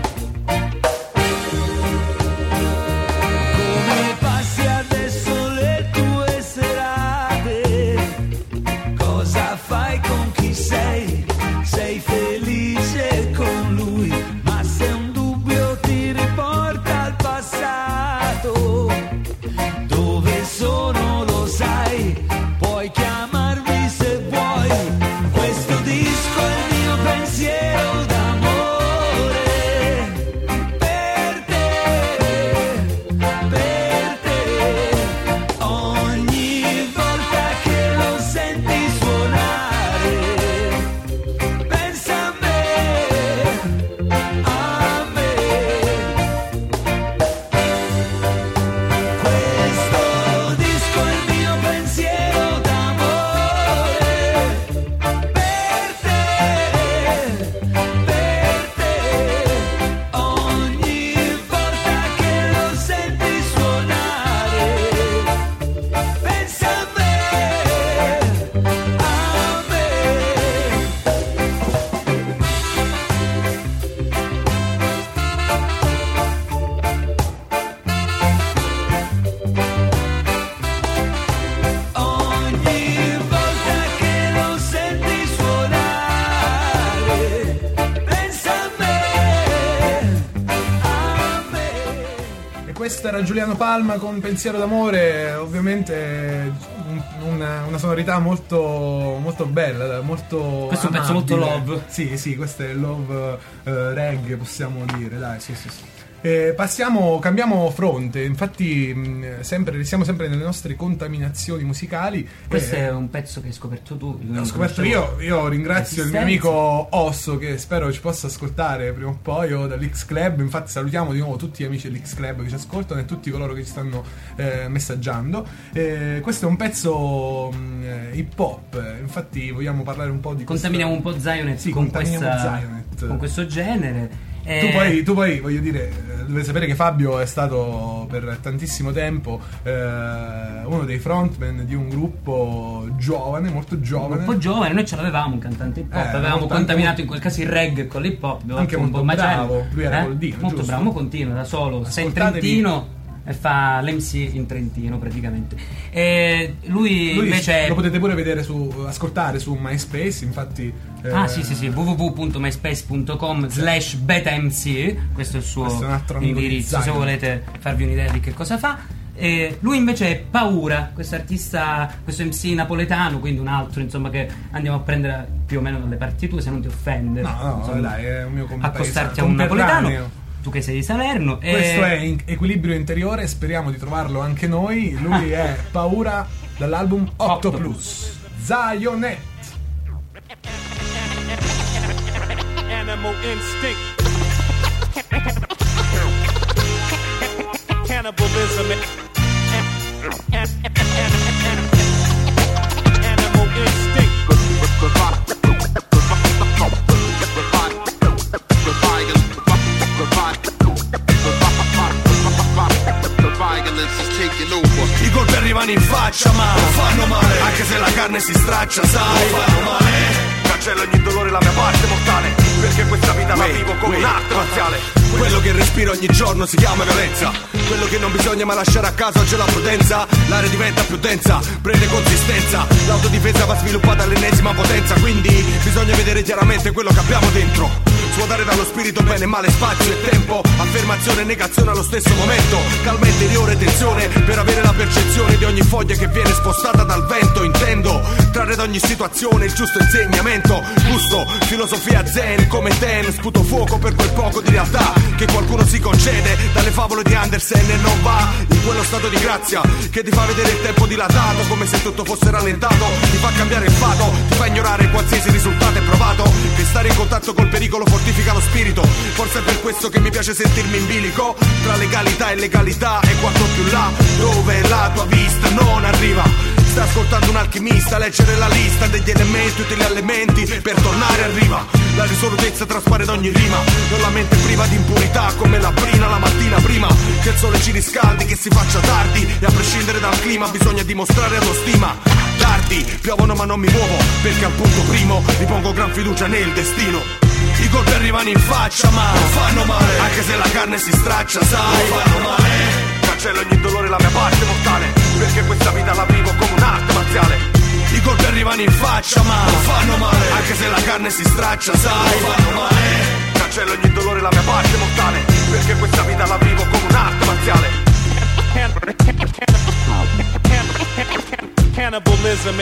Come passi adesso le tue serate? Cosa fai con chi Questo era Giuliano Palma con Pensiero d'amore, ovviamente una sonorità molto, molto bella, molto questo è un pezzo molto love. Sì, questo è il love reggae, possiamo dire, dai. Sì. Cambiamo fronte, infatti siamo sempre nelle nostre contaminazioni musicali. Questo è un pezzo che hai scoperto tu. L'ho scoperto io ringrazio il mio amico Osso, che spero ci possa ascoltare prima o poi, o dall'X Club. Infatti salutiamo di nuovo tutti gli amici dell'X Club che ci ascoltano e tutti coloro che ci stanno messaggiando. Questo è un pezzo hip hop, infatti vogliamo parlare un po' di contaminiamo un po' Zionet con questo genere. Tu poi voglio dire, dovete sapere che Fabio è stato per tantissimo tempo uno dei frontman di un gruppo giovane, molto giovane. Un po' giovane, noi ce l'avevamo un cantante hip hop, avevamo contaminato in quel caso il reggae con l'hip hop, anche molto un po' bravo, lui era col Dino, molto giusto? bravo, continua da solo, sei in Trentino e fa l'MC in Trentino praticamente. E lui invece lo potete pure vedere ascoltare su MySpace, infatti. Sì, www.myspace.com/betamc, questo è il suo indirizzo se volete farvi un'idea di che cosa fa. Lui invece è Paura, questo artista, questo MC napoletano, quindi un altro insomma che andiamo a prendere più o meno dalle parti tue, se non ti offende. No, insomma, dai, è un mio accostarti a un napoletano. Tu che sei di Salerno. Questo è Equilibrio Interiore, speriamo di trovarlo anche noi. Lui è Paura dall'album Octoplus. Zionet. Animal instinct. Cannibalism. Animal instinct. I colpi arrivano in faccia ma non fanno male, anche se la carne si straccia, sai, non fanno male. Cancello ogni dolore, la mia parte mortale, perché questa vita la vivo come un'arte marziale. Quello che respiro ogni giorno si chiama violenza, quello che non bisogna mai lasciare a casa oggi è la prudenza. L'aria diventa più densa, prende consistenza, l'autodifesa va sviluppata all'ennesima potenza, quindi bisogna vedere chiaramente quello che abbiamo dentro. Svuotare dallo spirito bene e male, spazio e tempo, affermazione e negazione allo stesso momento, calma interiore, tensione per avere la percezione di ogni foglia che viene spostata dal vento. Intendo trarre da ogni situazione il giusto insegnamento, gusto, filosofia zen come ten, sputo fuoco per quel poco di realtà che qualcuno si concede dalle favole di Andersen e non va in quello stato di grazia che ti fa vedere il tempo dilatato come se tutto fosse rallentato, ti fa cambiare il fato, ti fa ignorare qualsiasi risultato. È provato che stare in contatto col pericolo fortifica lo spirito, forse è per questo che mi piace sentirmi in bilico tra legalità e legalità e quanto più là dove la tua vista non arriva. Stai ascoltando un alchimista, leggere la lista degli elementi, utili elementi per tornare a riva. La risolutezza traspare da ogni rima, non la mente priva di impurità come la brina la mattina prima che il sole ci riscaldi, che si faccia tardi e a prescindere dal clima bisogna dimostrare autostima. Tardi, piovono ma non mi muovo perché al punto primo ripongo gran fiducia nel destino. I colpi arrivano in faccia ma non fanno male, anche se la carne si straccia, sai, non fanno male. Cancello ogni dolore, la mia parte mortale, perché questa vita la vivo come un'arte marziale. I colpi arrivano in faccia ma non fanno male, anche se la carne si straccia, sai, non fanno male. Cancello ogni dolore, la mia parte mortale, perché questa vita la vivo come un'arte marziale. Cannibalism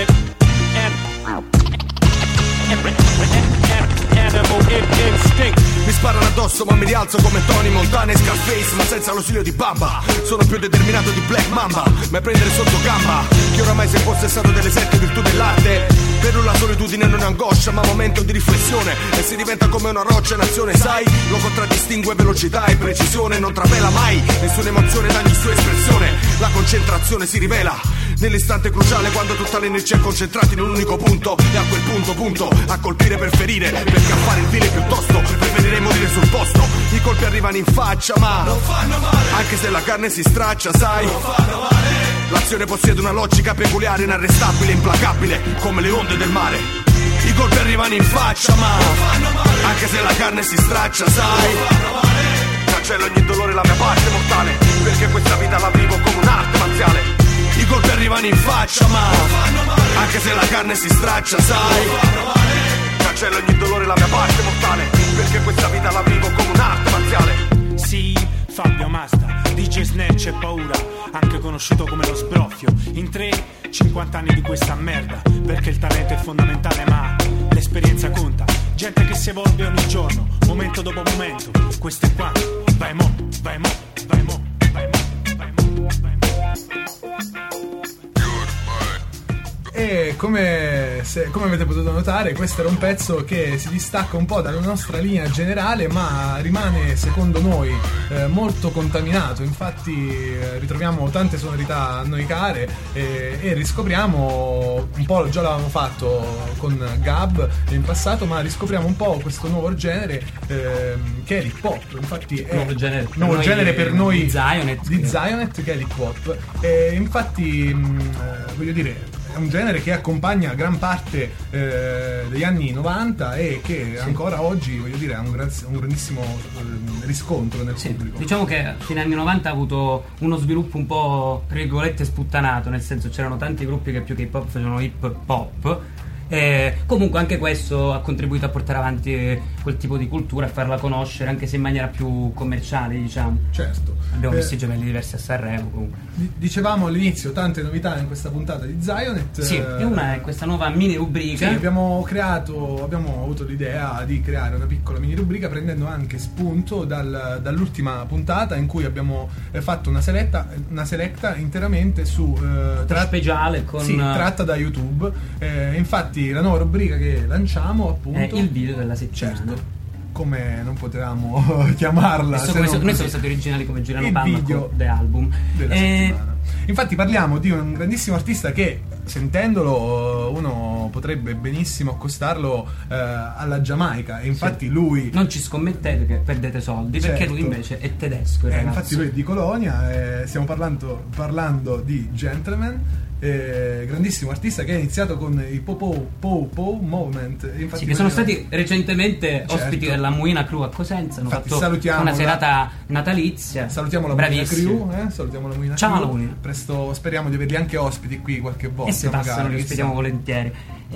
animal instinct. Mi sparano addosso ma mi rialzo come Tony Montana e Scarface, ma senza l'ausilio di Bamba. Sono più determinato di Black Mamba, ma è prendere sotto gamba che oramai si è possessato delle 7 virtù dell'arte. Per lui la solitudine non è angoscia ma momento di riflessione, e si diventa come una roccia in azione, sai. Lo contraddistingue velocità e precisione, non trapela mai nessuna emozione da ogni sua espressione. La concentrazione si rivela nell'istante cruciale quando tutta l'energia è concentrata in un unico punto, e a quel punto a colpire per ferire, perché a fare il vile piuttosto preferirei morire sul posto. I colpi arrivano in faccia ma non fanno male, anche se la carne si straccia, sai, non fanno male. L'azione possiede una logica peculiare, inarrestabile, implacabile come le onde del mare. I colpi arrivano in faccia ma non fanno male, anche se la carne si straccia, sai, non fanno male. Cancello ogni dolore, la mia parte mortale, perché questa vita la vivo come un'arte marziale. I colpi arrivano in faccia ma non fanno male, anche se la carne si straccia, sai, non fanno male. Cancello ogni dolore, la mia parte mortale, perché questa vita la vivo come un'arte marziale. Sì, Fabio Masta, DJ DJ Snatch e paura, anche conosciuto come lo sbroffio. In 50 anni di questa merda, perché il talento è fondamentale ma l'esperienza conta. Gente che si evolve ogni giorno, momento dopo momento. Questo è quanto, vai mo, vai mo, vai mo, vai mo, vai mo, vai mo. E come avete potuto notare, questo era un pezzo che si distacca un po' dalla nostra linea generale, ma rimane secondo noi molto contaminato. Infatti ritroviamo tante sonorità a noi care e riscopriamo un po', già l'avevamo fatto con Gab in passato, ma riscopriamo un po' questo nuovo genere che è l'hip hop. Infatti è nuovo genere per noi di Zionet, che è l'hip hop. E infatti voglio dire, è un genere che accompagna gran parte degli anni 90 e che ancora oggi, voglio dire, ha un grandissimo riscontro nel pubblico. Diciamo che a fine anni 90 ha avuto uno sviluppo un po' tra virgolette sputtanato, nel senso c'erano tanti gruppi che più che hip hop facevano hip hop. Comunque anche questo ha contribuito a portare avanti quel tipo di cultura, a farla conoscere anche se in maniera più commerciale, diciamo. Certo. Abbiamo visto i gemelli diversi a Sanremo comunque. Dicevamo all'inizio tante novità in questa puntata di Zionet. Sì, e una è questa nuova mini rubrica. Sì, abbiamo avuto l'idea di creare una piccola mini rubrica prendendo anche spunto dall'ultima puntata in cui abbiamo fatto una selecta interamente su speciale con tratta da YouTube. Infatti la nuova rubrica che lanciamo appunto è il video della settimana. Certo. Come non potevamo chiamarla, noi siamo stati originali come Girano il Palma video con The Album della settimana. Infatti parliamo di un grandissimo artista che, sentendolo, uno potrebbe benissimo accostarlo alla Giamaica. E infatti lui... Non ci scommettete che perdete soldi, certo, perché lui invece è tedesco. Infatti lui è di Colonia. Stiamo parlando di Gentleman, grandissimo artista che ha iniziato con i Po Movement. Infatti che sono stati recentemente ospiti della Muina Crew a Cosenza. Hanno infatti fatto una serata natalizia. Salutiamo la Muina Crew. Salutiamo la Muina Ciao Crew. La Muina. Presto speriamo di averli anche ospiti qui qualche volta. E se passano li ospitiamo volentieri.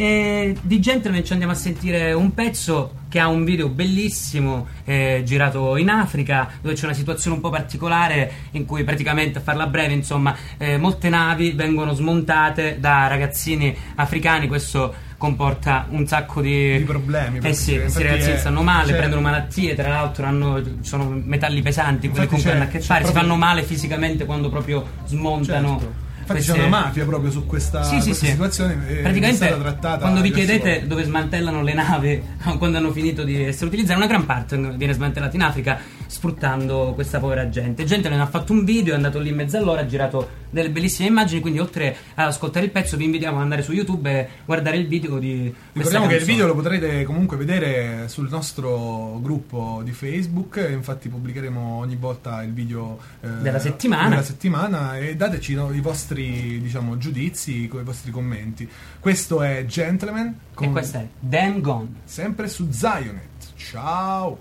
Di Gentleman ci andiamo a sentire un pezzo che ha un video bellissimo girato in Africa, dove c'è una situazione un po' particolare in cui praticamente, a farla breve, insomma, molte navi vengono smontate da ragazzini africani. Questo comporta un sacco di problemi. Sì, questi ragazzini stanno male, prendono malattie, tra l'altro sono metalli pesanti quelli con cui hanno a che fare, si fanno male fisicamente quando proprio smontano. Certo. Infatti c'è una mafia proprio su questa situazione. Praticamente trattata quando vi chiedete dove smantellano le navi quando hanno finito di essere utilizzate, una gran parte viene smantellata in Africa sfruttando questa povera gente. Gente ne ha fatto un video, è andato lì mezz'ora, ha girato delle bellissime immagini, quindi oltre ad ascoltare il pezzo vi invitiamo ad andare su YouTube e guardare il video di questa Ricordiamo canzone. che il video lo potrete comunque vedere sul nostro gruppo di Facebook, infatti pubblicheremo ogni volta il video della settimana e dateci i vostri, diciamo, giudizi con i vostri commenti. Questo è Gentleman e questa è Damn Gone, sempre su Zionet. Ciao.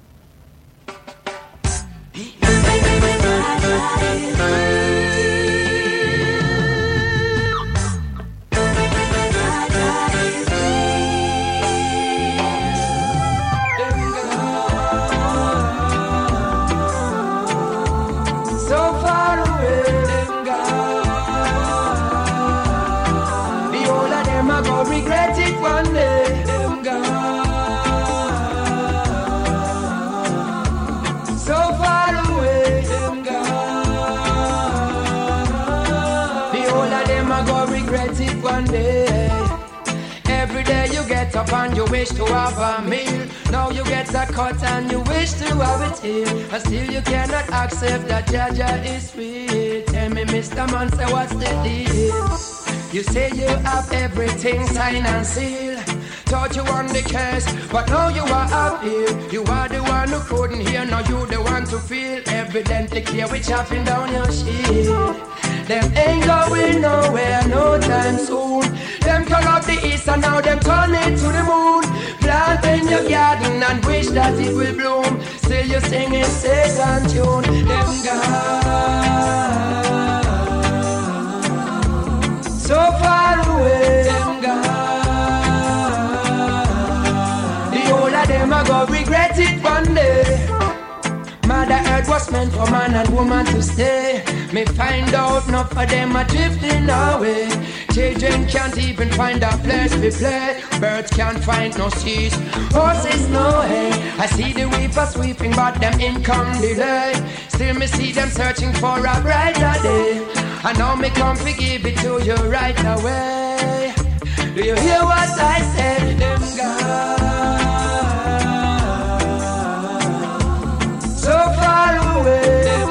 Up and you wish to have a meal. Now you get a cut and you wish to have it here. And still you cannot accept that Jaja is real. Tell me, Mr. Man, say what's the deal? You say you have everything signed and sealed. Thought you won the case, but now you are up here. You are the one who couldn't hear, now you the one to feel. Evidently clear, we chopping down your shield. Them ain't going nowhere no time soon. Them turn up the east and now them turn it to the moon. Plant in your garden and wish that it will bloom. Still you singing second tune. Them gone so far away. Them gone. The whole of them are gonna regret it one day. Mother Earth was meant for man and woman to stay. Me find out enough of them are drifting away. Children can't even find a place to play. Birds can't find no seas, horses no hay. I see the weepers sweeping but them income delay. Still me see them searching for a brighter day. And now me come to give it to you right away. Do you hear what I said? Them gone so far away. Them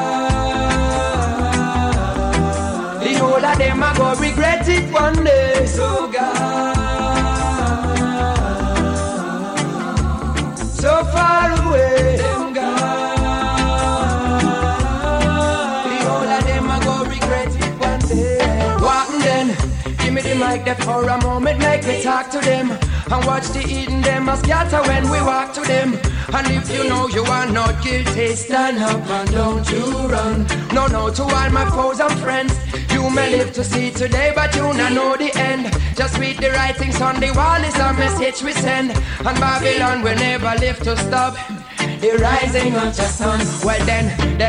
gone. The whole of them are gonna regret it one day. So gone, so far away. Them gone. The whole of them are gonna regret it one day. What then? Give me the mic there for a moment, make me talk to them. And watch the eating them a scatter when we walk to them. And if you know you are not guilty, stand up and don't you run. No, no, to all my foes and friends. You may live to see today, but you not know the end. Just read the writings on the wall is a message we send. And Babylon will never live to stop the rising of the sun. Well then.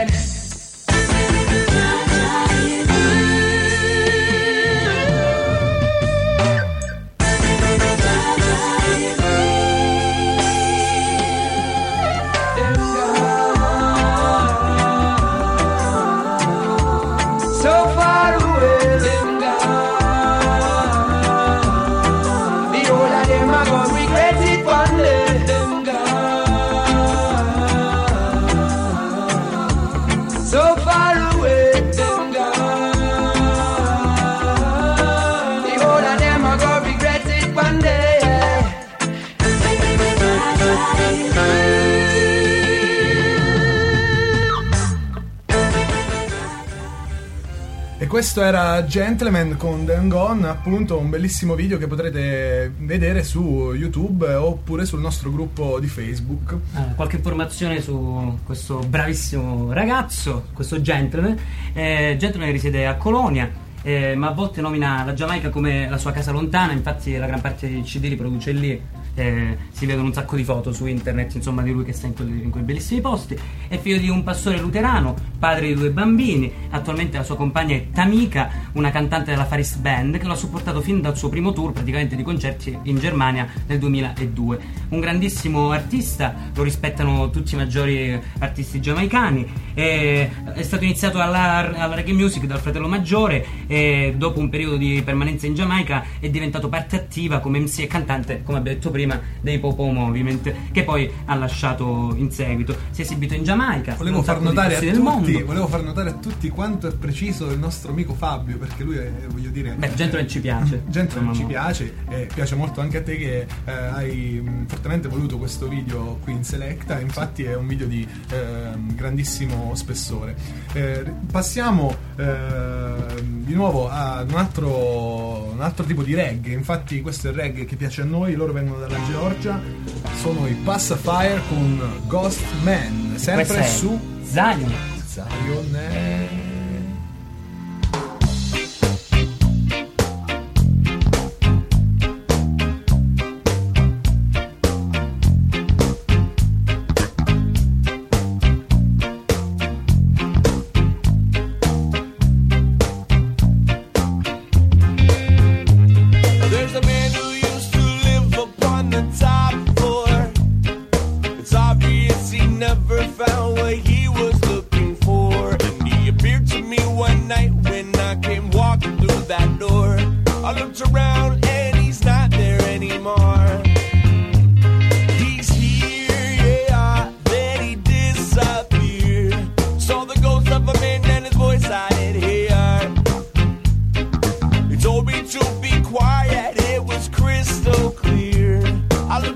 Questo era Gentleman con Dan Gone, appunto un bellissimo video che potrete vedere su YouTube oppure sul nostro gruppo di Facebook. Qualche informazione su questo bravissimo ragazzo, questo Gentleman. Gentleman risiede a Colonia, ma a volte nomina la Giamaica come la sua casa lontana, infatti la gran parte dei CD li produce lì. Si vedono un sacco di foto su internet, insomma, di lui che sta in quei bellissimi posti. È figlio di un pastore luterano, padre di 2 bambini. Attualmente la sua compagna è Tamika, una cantante della Faris Band che lo ha supportato fin dal suo primo tour praticamente di concerti in Germania nel 2002. Un grandissimo artista, lo rispettano tutti i maggiori artisti giamaicani. È stato iniziato alla reggae music dal fratello maggiore e dopo un periodo di permanenza in Giamaica è diventato parte attiva come MC e cantante, come abbiamo detto prima, dei Popo Movement, che poi ha lasciato in seguito. Si è esibito in Giamaica. Volevo far notare a tutti quanto è preciso il nostro amico Fabio, perché lui è, voglio dire, Gentleman ci piace. Gentleman ci piace e piace molto anche a te che hai fortemente voluto questo video qui in Selecta. Infatti è un video di grandissimo spessore. Passiamo di nuovo a un altro tipo di reggae. Infatti questo è il reggae che piace a noi. Loro vengono dalla Georgia, sono i Pacifier con Ghost Man, sempre su Zion. Told me to be quiet, it was crystal clear. I looked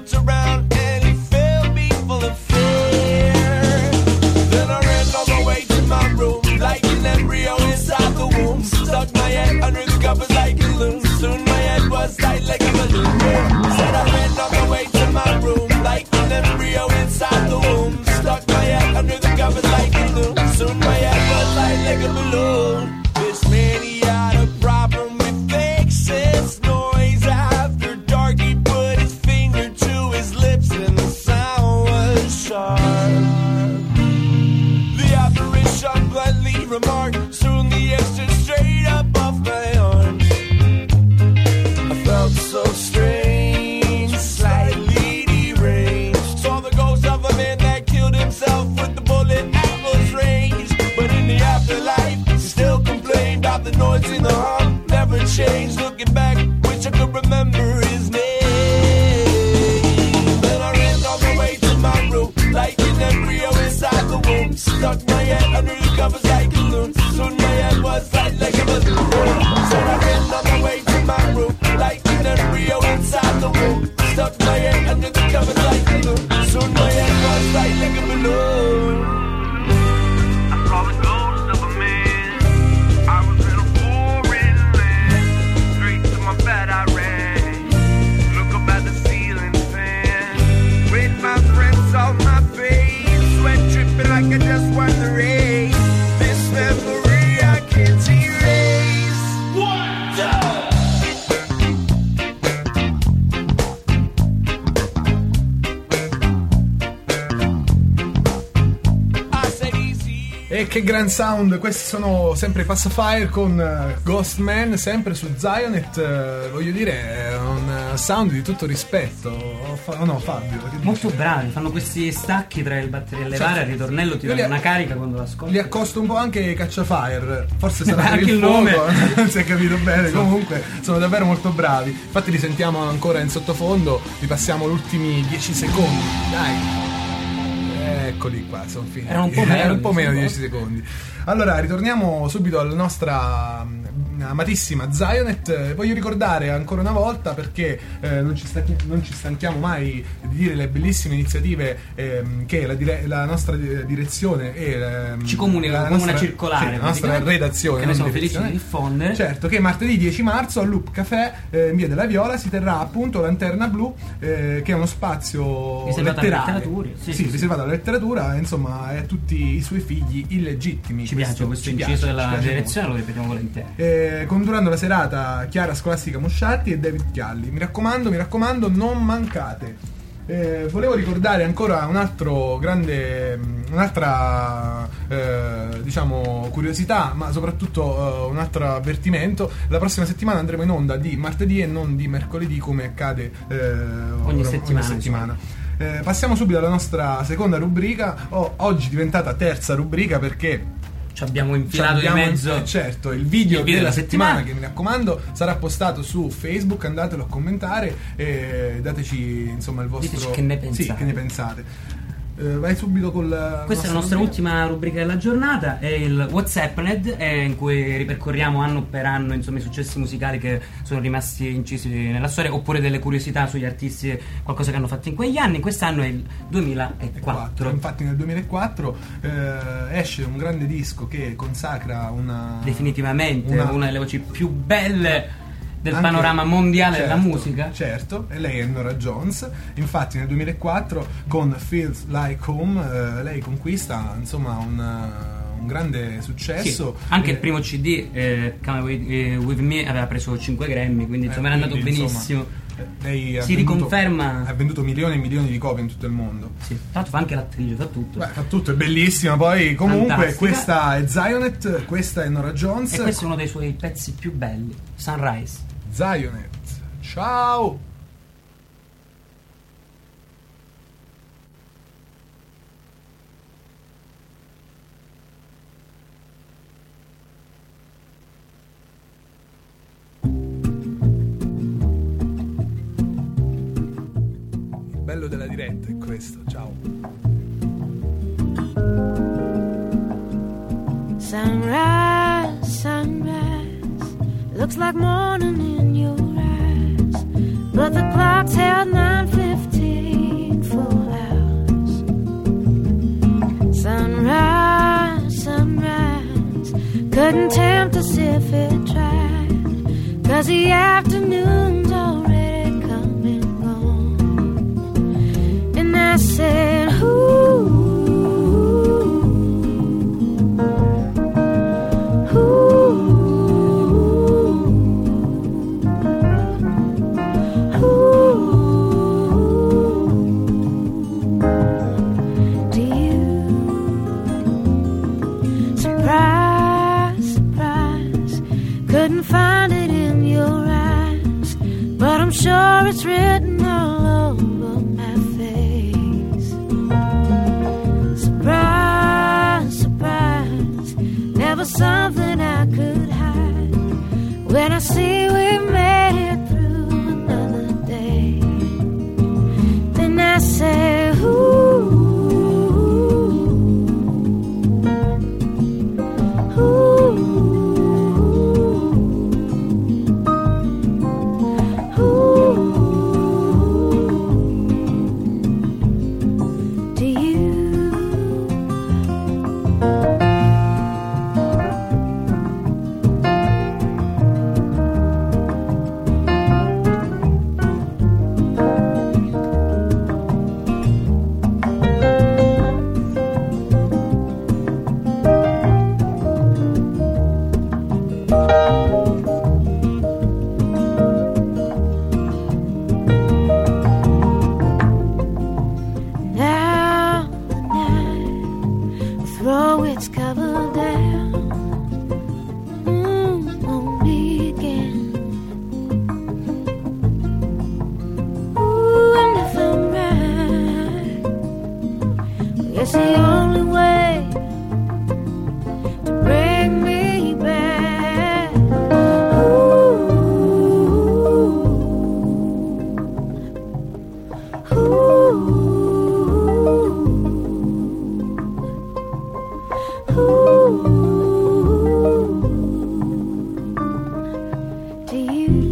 changed. Looking back, wish I could remember his name. Then I ran all the way to my room, like an embryo inside the womb. Stuck my head under the covers like a loon. Soon my head was light like a balloon. So I ran all the way to my room, like an embryo inside the womb. Stuck my head under the covers like a loon. Soon my head was light like a balloon. I saw the ghost of a man. I was in a foreign land. Straight to my bed I ran. Look up at the ceiling fan. With my friends on my face. Sweat dripping like I just won the race. This memory I can't erase. 1, 2. E che gran sound, questi sono sempre Pacifier con Ghostman, sempre su Zionet. Voglio dire, è un sound di tutto rispetto. No, Fabio? Molto bravi, fanno questi stacchi tra il batteria e levare, il ritornello ti dà una carica quando l'ascolti. Li accosto un po' anche Cacciafire, forse sarà per anche il nome. fuoco, non si è capito bene. Comunque sono davvero molto bravi. Infatti li sentiamo ancora in sottofondo, vi passiamo gli ultimi 10 secondi. Dai. Eccoli qua, sono finiti. Era un po' meno di 10 secondi. Allora, ritorniamo subito alla nostra amatissima Zionet. Voglio ricordare ancora una volta, perché non ci stanchiamo mai di dire le bellissime iniziative che la nostra direzione e ci comunica come una circolare, la nostra redazione, che ne sono felici di diffondere. Certo, che martedì 10 marzo al Loop Café in via della Viola si terrà appunto Lanterna Blu, che è uno spazio riservato letterario, sì, riservato alla letteratura, insomma, e a tutti i suoi figli illegittimi. Ci piace questo inciso della direzione, lo ripetiamo volentieri. Condurando la serata Chiara Scolastica Mosciatti e David Chialli. Mi raccomando, non mancate. Volevo ricordare ancora un'altra diciamo curiosità, ma soprattutto un altro avvertimento. La prossima settimana andremo in onda di martedì e non di mercoledì, come accade ogni settimana. Passiamo subito alla nostra seconda rubrica, oggi diventata terza rubrica, perché ci abbiamo infilato di mezzo certo il video della settimana, che mi raccomando sarà postato su Facebook, andatelo a commentare e dateci insomma il vostro. Diteci che ne pensate. Sì, che ne pensate. Vai subito con questa è la nostra ultima rubrica della giornata, è il WhatsAppNet, in cui ripercorriamo anno per anno insomma i successi musicali che sono rimasti incisi nella storia, oppure delle curiosità sugli artisti, qualcosa che hanno fatto in quegli anni. Quest'anno è il 2004. Infatti nel 2004 esce un grande disco che consacra definitivamente una delle voci più belle del panorama mondiale della musica. Certo, e lei è Norah Jones. Infatti nel 2004 con Feels Like Home lei conquista insomma un grande successo. Sì, anche il primo CD Come With Me aveva preso 5 Grammy, quindi insomma era andato benissimo. Lei si riconferma, ha venduto milioni e milioni di copie in tutto il mondo. Sì, tra l'altro fa anche l'attrice, fa tutto. Fa tutto, è bellissima. Poi comunque fantastica. Questa è Zionet, questa è Norah Jones e questo è uno dei suoi pezzi più belli, Sunrise. Zionet, ciao. Il bello della diretta è questo, ciao. Sunrise, sunrise, looks like morning in your eyes, but the clock's held 9:15 full hours. Sunrise, sunrise, couldn't tempt us if it tried, 'cause the afternoon's already come and gone. And I said, ooh, sure it's written all over my face. Surprise, surprise, never something I could hide. When I see it's the only way to bring me back. Ooh, ooh, ooh. To you.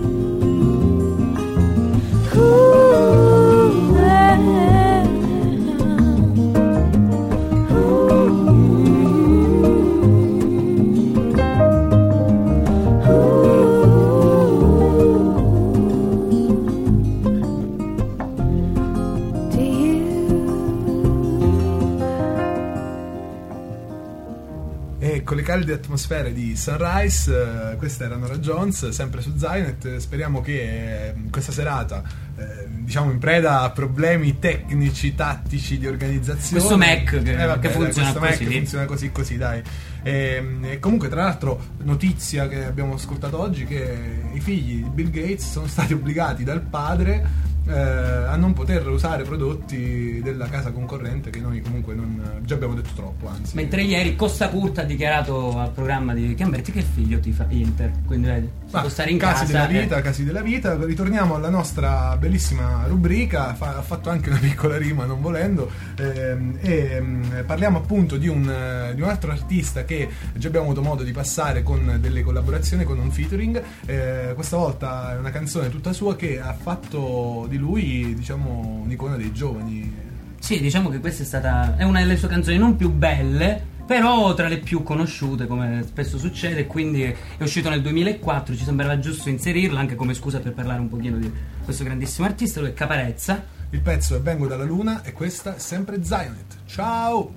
Con le calde atmosfere di Sunrise, questa era Nora Jones, sempre su Zainet. Speriamo che questa serata, diciamo in preda a problemi tecnici, tattici di organizzazione, questo Mac che funziona questo così. Mac funziona così dai. E comunque, tra l'altro, notizia che abbiamo ascoltato oggi, che i figli di Bill Gates sono stati obbligati dal padre a non poter usare prodotti della casa concorrente, che noi comunque non già abbiamo detto troppo, anzi. Mentre ieri Costa Curta ha dichiarato al programma di Chiamberti che il figlio ti fa Inter, quindi vedi, si può stare in casi casa. Casi della vita. Ritorniamo alla nostra bellissima rubrica, ha fatto anche una piccola rima non volendo, parliamo appunto di un altro artista che già abbiamo avuto modo di passare con delle collaborazioni, con un featuring. Questa volta è una canzone tutta sua che ha fatto di lui, diciamo, un'icona dei giovani. Sì, diciamo che questa è una delle sue canzoni non più belle, però tra le più conosciute, come spesso succede, quindi è uscito nel 2004, ci sembrava giusto inserirla anche come scusa per parlare un pochino di questo grandissimo artista, lui è Caparezza. Il pezzo è Vengo dalla Luna e questa è sempre Zionet. Ciao!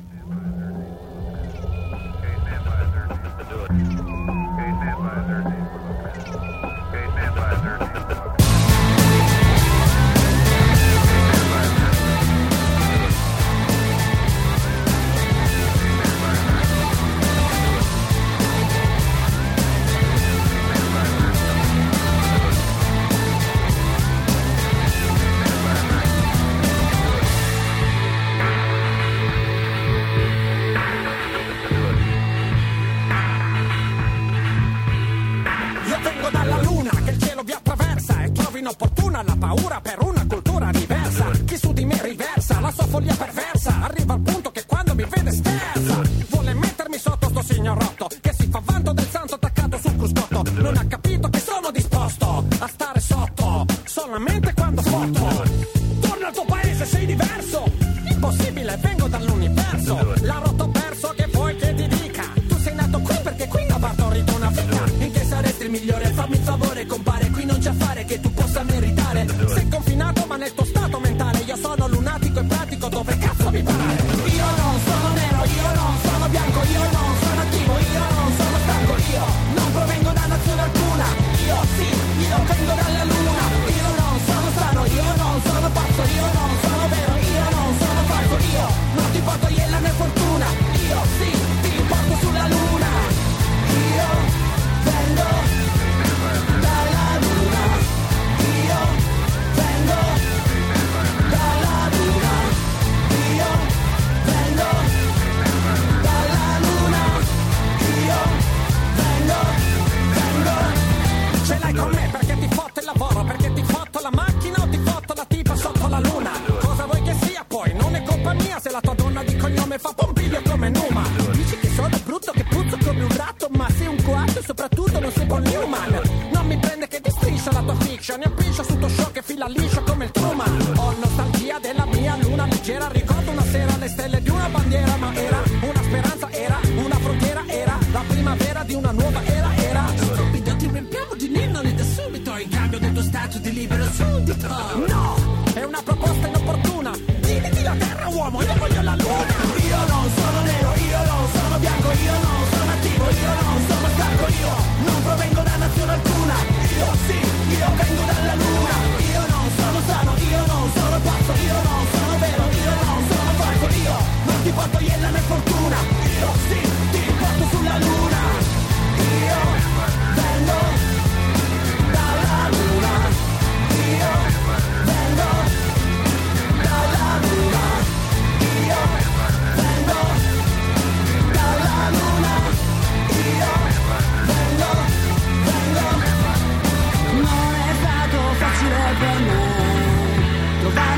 Inopportuna la paura per una cultura diversa. Chi su di me riversa la sua follia perversa. Arriva al punto che quando mi vede sterza. Vuole mettermi sotto sto signorotto che si fa vanto del santo attaccato sul cruscotto. Non ha capito che sono disposto a stare sotto solamente quando foto. Torna al tuo paese, sei diverso. Impossibile, vengo dall'universo. La rotto perso, che vuoi che ti dica? Tu sei nato qui perché qui ha partorito una figa. In che saresti il migliore? Fammi il favore, compare, qui non c'è affare che tu possa meritare. Sei confinato ma nel tuo stato mentale. Io sono lunatico e pratico dove cazzo mi pare.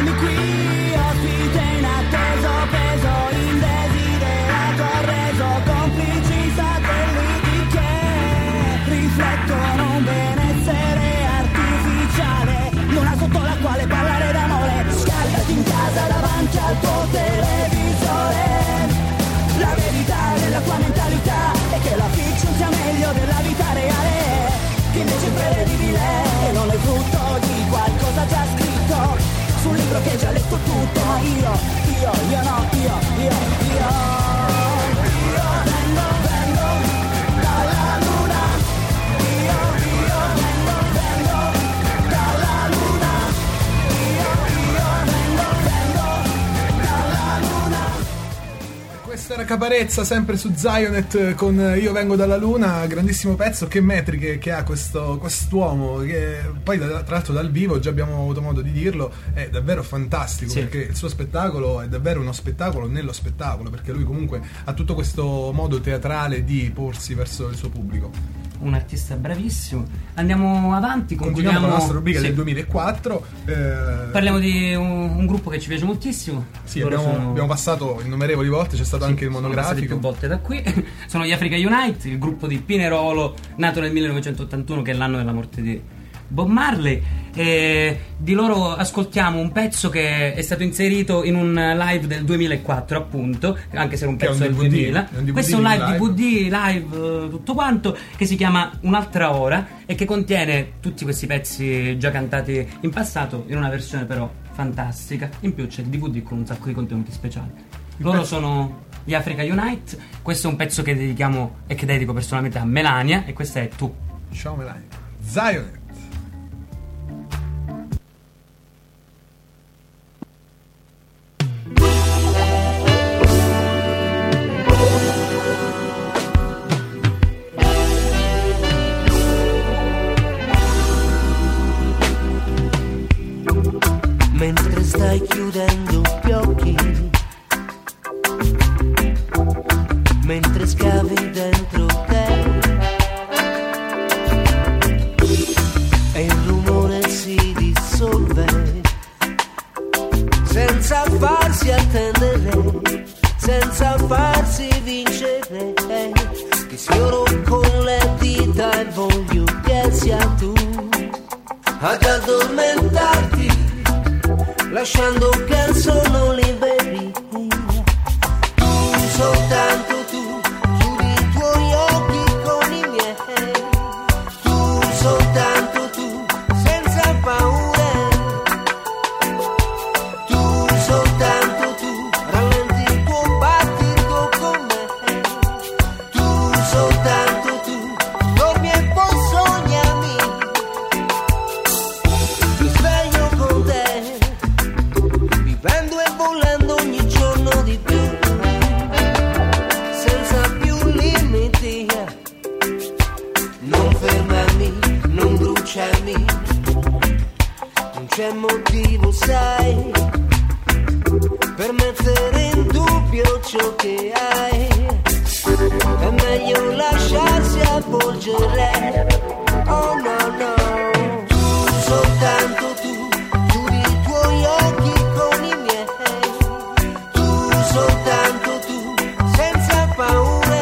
Eccomi qui, ospite inatteso, preso in desiderato, arreso, complici satelliti che riflettono un benessere artificiale, luna sotto la quale parlare d'amore, scaricati in casa davanti al tuo televisore. La verità della tua mentalità è che la fiction sia meglio della vita reale, che invece è prevedibile e non è frutto di qualcosa già scritto sul libro che hai già letto tutto. Io vengo dalla luna, io vengo dalla luna, vengo dalla luna. Questa era Caparezza, sempre su Zionet con Io vengo dalla luna, grandissimo pezzo. Che metriche che ha quest'uomo, che poi tra l'altro dal vivo, già abbiamo avuto modo di dirlo, è davvero fantastico, sì. Perché il suo spettacolo è davvero uno spettacolo nello spettacolo, perché lui comunque ha tutto questo modo teatrale di porsi verso il suo pubblico. Un artista bravissimo. Andiamo avanti, continuiamo con la nostra rubrica, sì, del 2004. Parliamo di un gruppo che ci piace moltissimo. Sì, abbiamo passato innumerevoli volte, c'è stato anche il monografico. Più volte da qui. Sono gli Africa Unite, il gruppo di Pinerolo, nato nel 1981, che è l'anno della morte di Bob Marley. E di loro ascoltiamo un pezzo che è stato inserito in un live del 2004, appunto, anche se era un pezzo del 2000. Questo è un live DVD, live tutto quanto, che si chiama Un'altra ora e che contiene tutti questi pezzi già cantati in passato in una versione però fantastica. In più c'è il DVD con un sacco di contenuti speciali. Loro sono gli Africa Unite. Questo è un pezzo che dedichiamo e che dedico personalmente a Melania, e questa è Tu. Ciao Melania. Zionet. Mentre stai chiudendo gli occhi, mentre scavi dentro te e il rumore si dissolve senza farsi attendere, senza farsi vincere. Ti sfioro con le dita e voglio che sia tu ad addormentarti, lasciando che il sonno liberi. Tu, soltanto tu, chiudi i tuoi occhi con i miei. Tu, soltanto tu, senza paure. Tu, soltanto tu, rallenti il tuo battito con me. Tu, soltanto tu, dormi e poi sognami. Mi sveglio con te, vivendo e volando ogni giorno di più, senza più limiti. Non fermarmi, non bruciarmi, non c'è motivo, sai, per mettere in dubbio ciò che hai. È meglio lasciarsi avvolgere. Oh no no. Tu, soltanto tu, chiudi i tuoi occhi con i miei. Tu, soltanto tu, senza paure.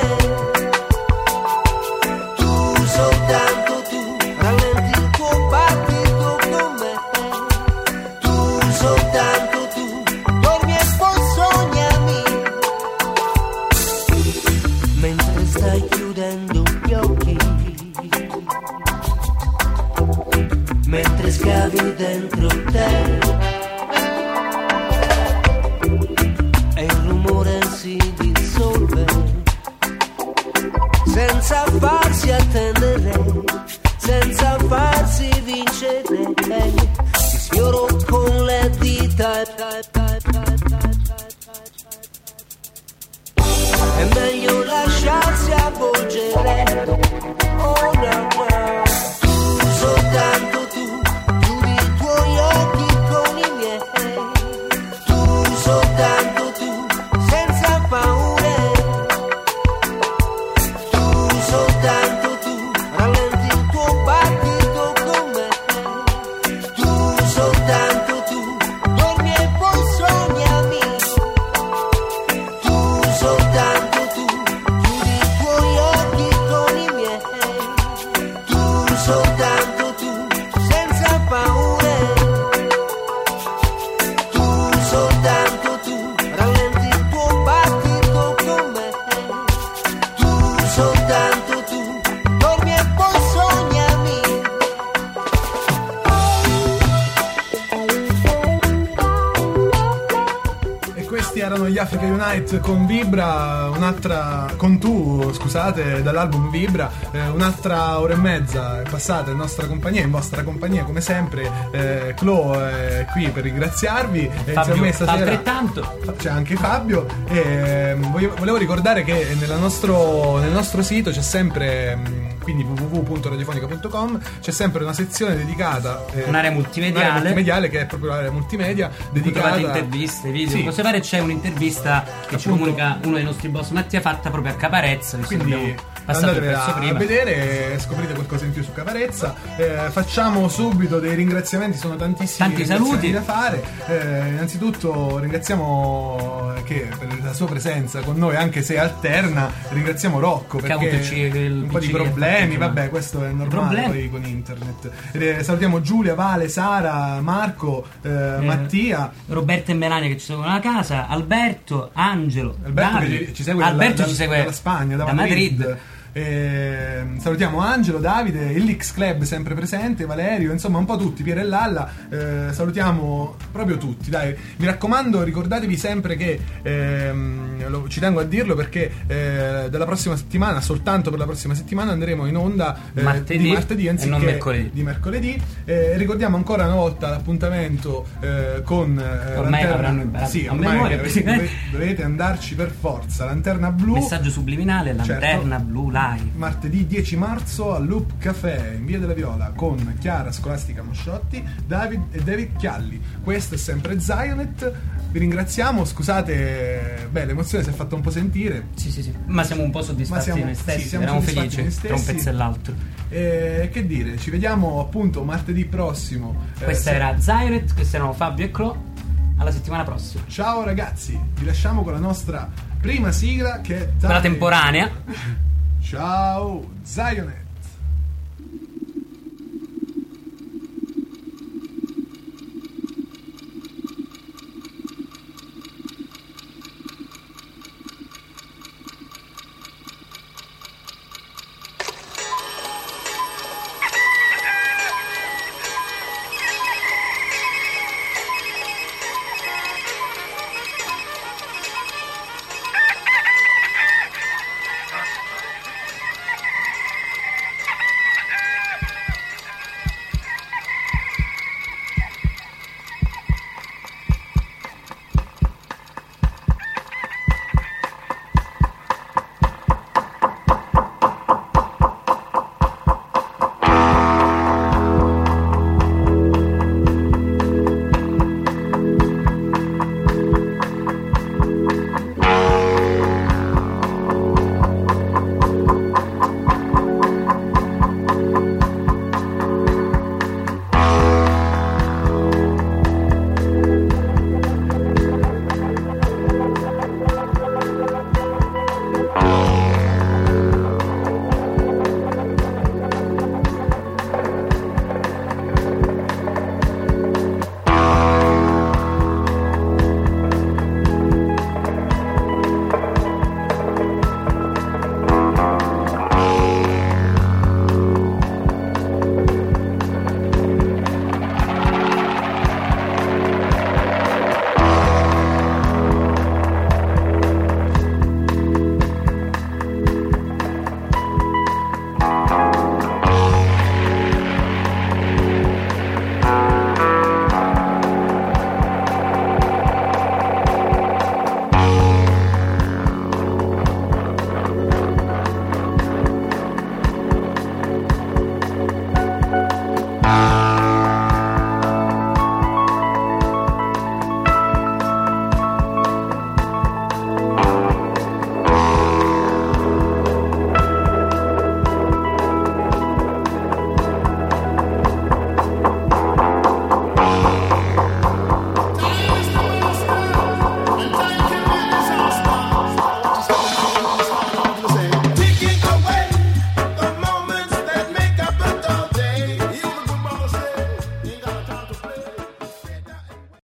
Tu, soltanto tu, rallenti il tuo battito con me. Tu, soltanto tu, dormi e poi sognami. Mentre stai chiudendo gli occhi, mentre scavi dentro te e il rumore si dissolve senza farsi attendere, senza farsi vincere. Ti sfioro con le dita. È meglio lasciarsi avvolgere. Oh no no. Tu, soltanto tu, chiudi i tuoi occhi con i miei. Tu, soltanto tu, senza paure. Tu, soltanto tu, rallenti il tuo battito con me. Tu, soltanto tu, dormi e Questi erano gli Africa Unite con Vibra, scusate, dall'album Vibra. Un'altra ora e mezza è passata in nostra compagnia, in vostra compagnia come sempre. Clo è qui per ringraziarvi. Fabio a me stasera altrettanto. c'è anche Fabio. Volevo ricordare che nel nostro sito c'è sempre, quindi www.radiofonica.com, c'è sempre una sezione dedicata, un'area multimediale che è proprio l'area multimedia dedicata dedicata a interviste, video. Sì. Posso fare, c'è un'intervista che ci comunica uno dei nostri boss Mattia, fatta proprio a Caparezza, quindi andatevela a vedere e scoprite qualcosa in più su Caparezza. Facciamo subito dei ringraziamenti, sono tantissimi, tanti saluti da fare. Innanzitutto ringraziamo che per la sua presenza con noi, anche se alterna, ringraziamo Rocco perché un po' di problemi, vabbè, questo è normale poi con internet. Salutiamo Giulia, Vale, Sara, Marco, Mattia, Roberto e Melania che ci seguono a casa, Alberto, Angelo, Alberto Davide. che ci segue dalla Spagna, da Madrid. Salutiamo Angelo, Davide, il X Club sempre presente, Valerio, insomma un po' tutti, Piero e Lalla. Salutiamo proprio tutti, dai. Mi raccomando, ricordatevi sempre che ci tengo a dirlo perché dalla prossima settimana, soltanto per la prossima settimana, andremo in onda martedì anziché e non mercoledì. Di mercoledì. Ricordiamo ancora una volta l'appuntamento con ormai avranno imparato a memoria, dovete andarci per forza. Lanterna Blu, messaggio subliminale, Lanterna Blu live, martedì 10 marzo al Loop Café in Via della Viola con Chiara Scolastica Mosciotti, David Chialli. Questo è sempre Zionet. Vi ringraziamo, scusate, l'emozione si è fatta un po' sentire. Sì, ma siamo un po' soddisfatti di noi stessi, siamo felici tra un pezzo e l'altro. Che dire, ci vediamo appunto martedì prossimo. Questa era Zionet, questi erano Fabio e Clo. Alla settimana prossima. Ciao ragazzi, vi lasciamo con la nostra prima sigla che è quella temporanea. Ciao Zionet.